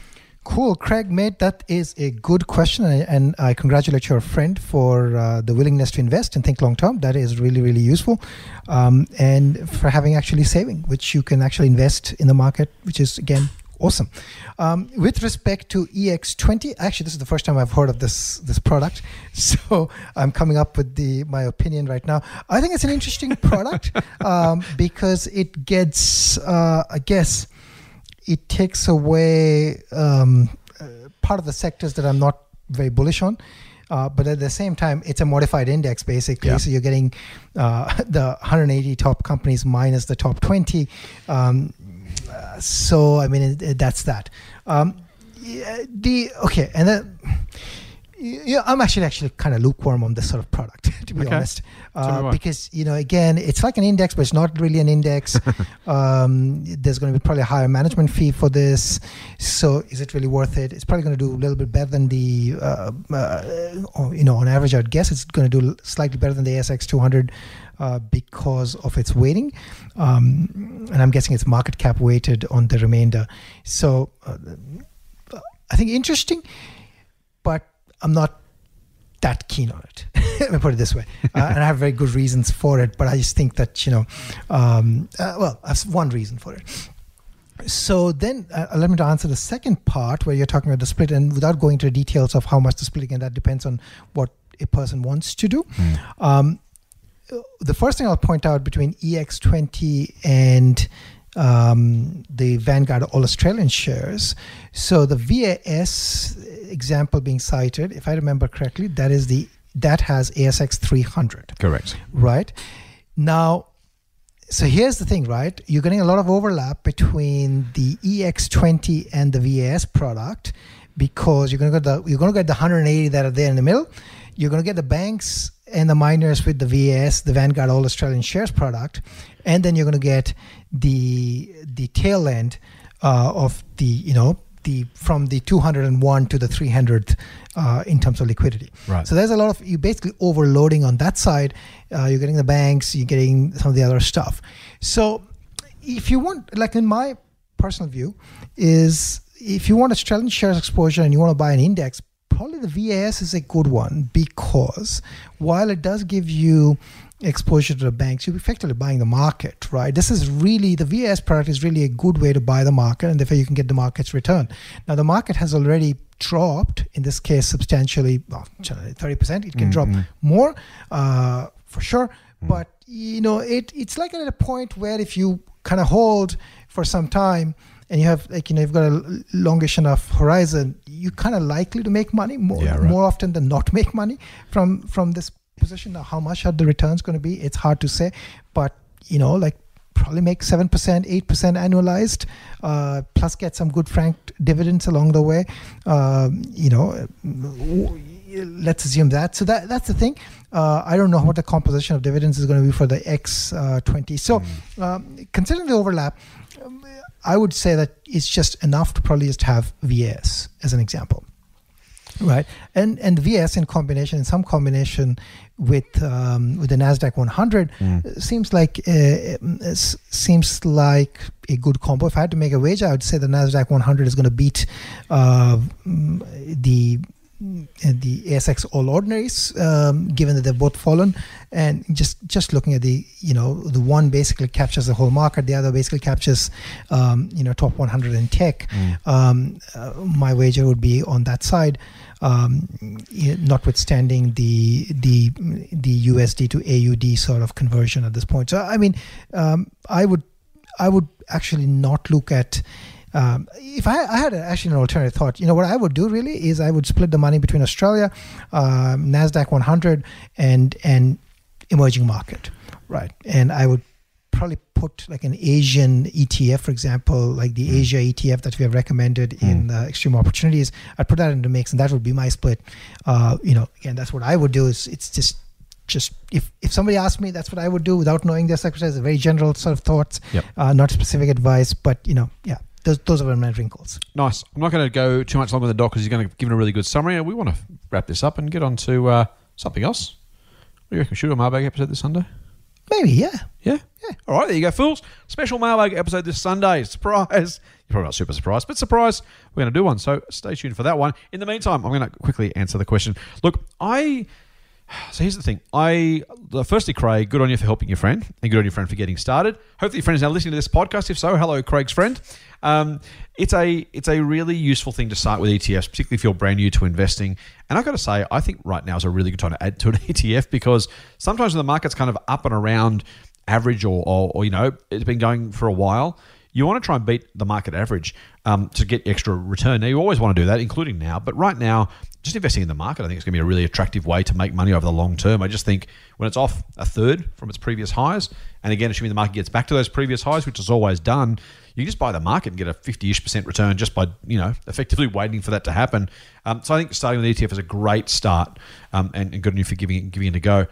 Cool, Craig, mate, that is a good question, and, and I congratulate your friend for uh, the willingness to invest and think long term. That is really, really useful, um, and for having actually saving, which you can actually invest in the market, which is, again, awesome. Um, with respect to E X twenty, actually, this is the first time I've heard of this this product, so I'm coming up with the my opinion right now. I think it's an interesting product um, because it gets, uh, I guess, it takes away um, uh, part of the sectors that I'm not very bullish on. Uh, but at the same time, it's a modified index, basically. Yeah. So you're getting uh, the one hundred eighty top companies minus the top twenty. Um, uh, so, I mean, it, it, that's that. Um, yeah, the okay, and then Yeah, I'm actually actually kind of lukewarm on this sort of product, to be Okay. honest, Tell me uh, why. because you know, again, it's like an index, but it's not really an index. um, there's going to be probably a higher management fee for this. So, is it really worth it? It's probably going to do a little bit better than the, uh, uh, or, you know, on average, I'd guess it's going to do slightly better than the A S X two hundred uh, because of its weighting, um, and I'm guessing it's market cap weighted on the remainder. So, uh, I think interesting, but I'm not that keen on it. Let me put it this way. Uh, and I have very good reasons for it, but I just think that, you know, um, uh, well, that's one reason for it. So then uh, let me answer the second part where you're talking about the split, and without going into the details of how much the split, again, that depends on what a person wants to do. Mm. Um, the first thing I'll point out between E X twenty and um, the Vanguard All Australian shares. So the V A S example being cited, if I remember correctly, that is the that has A S X three hundred. Correct. Right. Now, so here's the thing, right? You're getting a lot of overlap between the E X twenty and the V A S product because you're going to get the you're going to get the one hundred eighty that are there in the middle. You're going to get the banks and the miners with the V A S, the Vanguard All Australian Shares product, and then you're going to get the the tail end uh, of the you know the from the two hundred one to the three hundred uh, in terms of liquidity. Right. So there's a lot of you basically overloading on that side. Uh, you're getting the banks, you're getting some of the other stuff. So if you want, like in my personal view, is if you want Australian shares exposure and you want to buy an index, probably the V A S is a good one because while it does give you exposure to the banks, you're effectively buying the market, right? This is really, the V A S product is really a good way to buy the market, and therefore you can get the market's return. Now, the market has already dropped, in this case, substantially, well, thirty percent. It can Mm-hmm. drop more, uh, for sure. Mm. But, you know, it it's like at a point where if you kind of hold for some time, and you have, like, you know, you've got a longish enough horizon, you're kind of likely to make money more, Yeah, right. more often than not make money from from this position. Now, how much are the returns going to be? It's hard to say, but, you know, like probably make seven percent, eight percent annualized, uh, plus get some good franked dividends along the way. Um, you know, let's assume that. So that that's the thing. Uh, I don't know what the composition of dividends is going to be for the X twenty. So mm. um, considering the overlap, um, I would say that it's just enough to probably just have V A S as an example, right? And and V A S in combination, in some combination with um, with the Nasdaq one hundred, mm. seems like uh, seems like a good combo. If I had to make a wager, I would say the Nasdaq one hundred is going to beat uh, the. the A S X All Ordinaries, um, given that they've both fallen, and just just looking at the, you know, the one basically captures the whole market, the other basically captures, um, you know, top one hundred in tech. Mm. Um, uh, my wager would be on that side, um, notwithstanding the the the U S D to A U D sort of conversion at this point. So I mean, um, I would I would actually not look at. Um, if I, I had actually an alternative thought, you know, what I would do really is I would split the money between Australia, um, Nasdaq one hundred, and and emerging market, right? And I would probably put like an Asian E T F, for example, like the Asia E T F that we have recommended mm. in uh, Extreme Opportunities. I'd put that into the mix, and that would be my split. Uh, you know, again, that's what I would do. Is it's just. Just if, if somebody asked me, that's what I would do without knowing their secretaries. Very general sort of thoughts, yep. uh, not specific advice, but you know, yeah. Those, those are my wrinkles. Nice. I'm not going to go too much longer with the doc because he's going to give a really good summary. We want to wrap this up and get on to uh, something else. What do you reckon? Should we do a mailbag episode this Sunday? Maybe, yeah. Yeah? Yeah. All right, there you go, fools. Special mailbag episode this Sunday. Surprise. You're probably not super surprised, but surprise, we're going to do one. So stay tuned for that one. In the meantime, I'm going to quickly answer the question. Look, I... So here's the thing. I firstly, Craig, good on you for helping your friend, and good on your friend for getting started. Hopefully, your friend is now listening to this podcast. If so, hello, Craig's friend. Um, it's a it's a really useful thing to start with E T Fs, particularly if you're brand new to investing. And I've got to say, I think right now is a really good time to add to an E T F because sometimes when the market's kind of up and around average, or or, or you know, it's been going for a while, you want to try and beat the market average. um, to get extra return. Now, you always want to do that, including now. But right now, just investing in the market, I think it's going to be a really attractive way to make money over the long term. I just think when it's off a third from its previous highs, and again, assuming the market gets back to those previous highs, which it's always done, you can just buy the market and get a fifty-ish percent return just by, you know, effectively waiting for that to happen. Um, so I think starting with E T F is a great start, um, and, and good on you for giving it, giving it a go.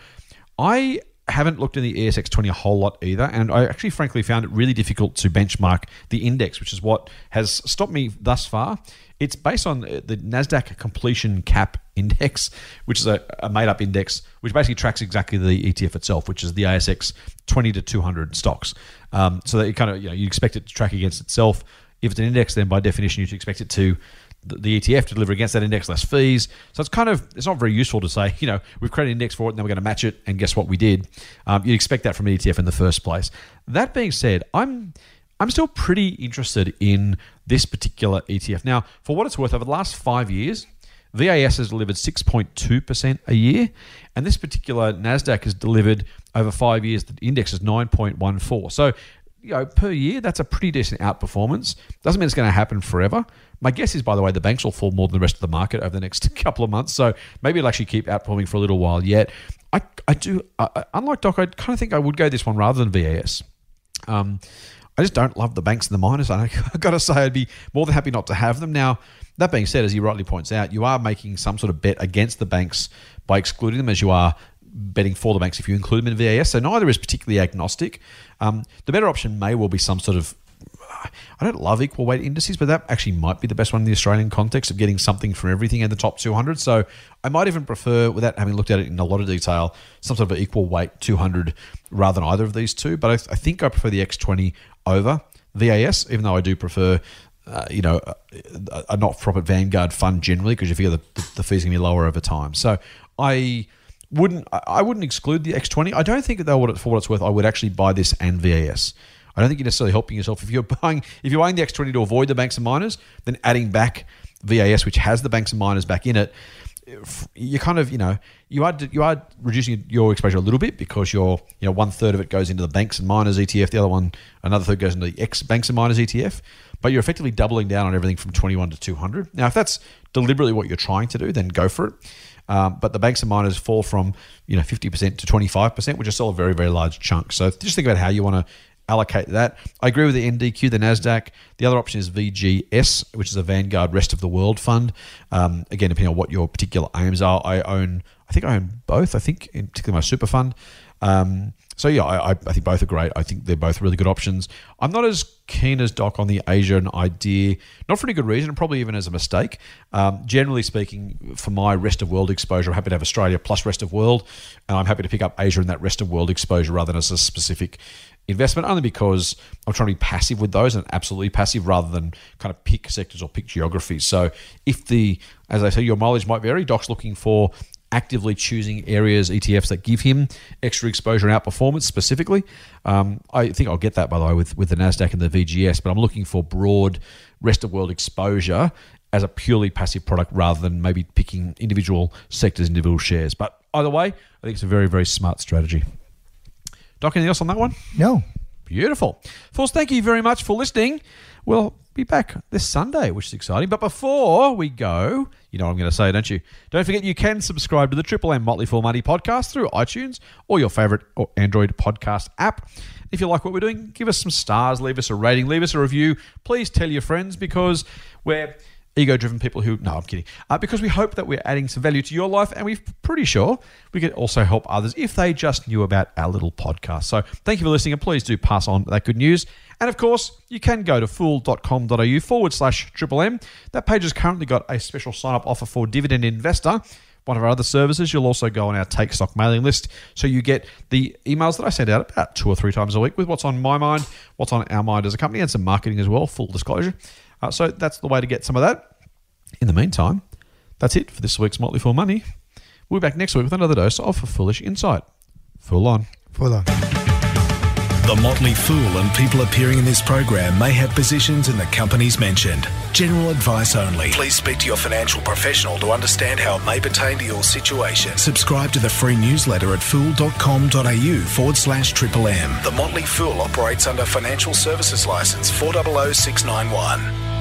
I haven't looked in the E S X twenty a whole lot either, and I actually frankly found it really difficult to benchmark the index, which is what has stopped me thus far. It's based on the NASDAQ completion cap index, which is a, a made-up index, which basically tracks exactly the E T F itself, which is the A S X twenty to two hundred stocks. Um, so that you kind of, you know, you expect it to track against itself. If it's an index, then by definition, you'd expect it to, the, the E T F to deliver against that index less fees. So it's kind of, it's not very useful to say, you know, we've created an index for it and then we're going to match it, and guess what we did? Um, you'd expect that from an E T F in the first place. That being said, I'm I'm still pretty interested in this particular E T F. Now, for what it's worth, over the last five years, V A S has delivered six point two percent a year, and this particular NASDAQ has delivered over five years, the index is nine point one four. So, you know, per year, that's a pretty decent outperformance. Doesn't mean it's going to happen forever. My guess is, by the way, the banks will fall more than the rest of the market over the next couple of months, so maybe it'll actually keep outperforming for a little while yet. I, I do, uh, unlike Doc, I kind of think I would go this one rather than V A S. Um, I just don't love the banks and the miners. I've got to say, I'd be more than happy not to have them. Now, that being said, as he rightly points out, you are making some sort of bet against the banks by excluding them, as you are betting for the banks if you include them in V A S. So neither is particularly agnostic. Um, the better option may well be some sort of, I don't love equal weight indices, but that actually might be the best one in the Australian context of getting something from everything in the top two hundred. So I might even prefer, without having looked at it in a lot of detail, some sort of an equal weight two hundred rather than either of these two. But I, th- I think I prefer the X twenty over V A S, even though I do prefer, uh, you know, a, a not-for-profit Vanguard fund generally, because you figure the, the, the fees are going to be lower over time. So I wouldn't I wouldn't exclude the X twenty. I don't think that though, for what it's worth, I would actually buy this and V A S. I don't think you're necessarily helping yourself. If you're buying if you're buying the X twenty to avoid the banks and miners, then adding back V A S, which has the banks and miners back in it, you kind of, you know, you are you are reducing your exposure a little bit, because you're, you know, one third of it goes into the banks and miners E T F, the other one, another third goes into the ex banks and miners E T F, but you're effectively doubling down on everything from twenty-one to two hundred. Now, if that's deliberately what you're trying to do, then go for it. Um, but the banks and miners fall from, you know, fifty percent to twenty-five percent, which is still a very, very large chunk. So just think about how you want to allocate that. I agree with the N D Q, the NASDAQ. The other option is V G S, which is a Vanguard Rest of the World fund. Um, again, depending on what your particular aims are, I own, I think I own both, I think, in particular my super fund. Um, so yeah, I, I think both are great. I think they're both really good options. I'm not as keen as Doc on the Asian idea, not for any good reason, and probably even as a mistake. Um, generally speaking, for my rest of world exposure, I'm happy to have Australia plus rest of world, and I'm happy to pick up Asia in that rest of world exposure rather than as a specific investment, only because I'm trying to be passive with those, and absolutely passive, rather than kind of pick sectors or pick geographies. So if the, as I say, your mileage might vary, Doc's looking for actively choosing areas, E T Fs that give him extra exposure and outperformance specifically. Um, I think I'll get that, by the way, with, with the NASDAQ and the V G S, but I'm looking for broad rest of world exposure as a purely passive product rather than maybe picking individual sectors, individual shares. But either way, I think it's a very, very smart strategy. Doc, anything else on that one? No. Beautiful. Folks, thank you very much for listening. We'll be back this Sunday, which is exciting. But before we go, you know what I'm going to say, don't you? Don't forget you can subscribe to the Triple M Motley Fool Money podcast through iTunes or your favourite Android podcast app. If you like what we're doing, give us some stars, leave us a rating, leave us a review. Please tell your friends, because we're ego-driven people who... No, I'm kidding. Uh, because we hope that we're adding some value to your life, and we're pretty sure we could also help others if they just knew about our little podcast. So thank you for listening, and please do pass on that good news. And of course, you can go to fool.com.au forward slash triple M. That page has currently got a special sign-up offer for Dividend Investor, one of our other services. You'll also go on our Take Stock mailing list, so you get the emails that I send out about two or three times a week with what's on my mind, what's on our mind as a company, and some marketing as well, full disclosure. Uh, so that's the way to get some of that. In the meantime, that's it for this week's Motley Fool Money. We'll be back next week with another dose of foolish insight. Fool on. Fool on. The Motley Fool and people appearing in this program may have positions in the companies mentioned. General advice only. Please speak to your financial professional to understand how it may pertain to your situation. Subscribe to the free newsletter at fool.com.au forward slash triple M. The Motley Fool operates under Financial Services Licence four zero zero six nine one.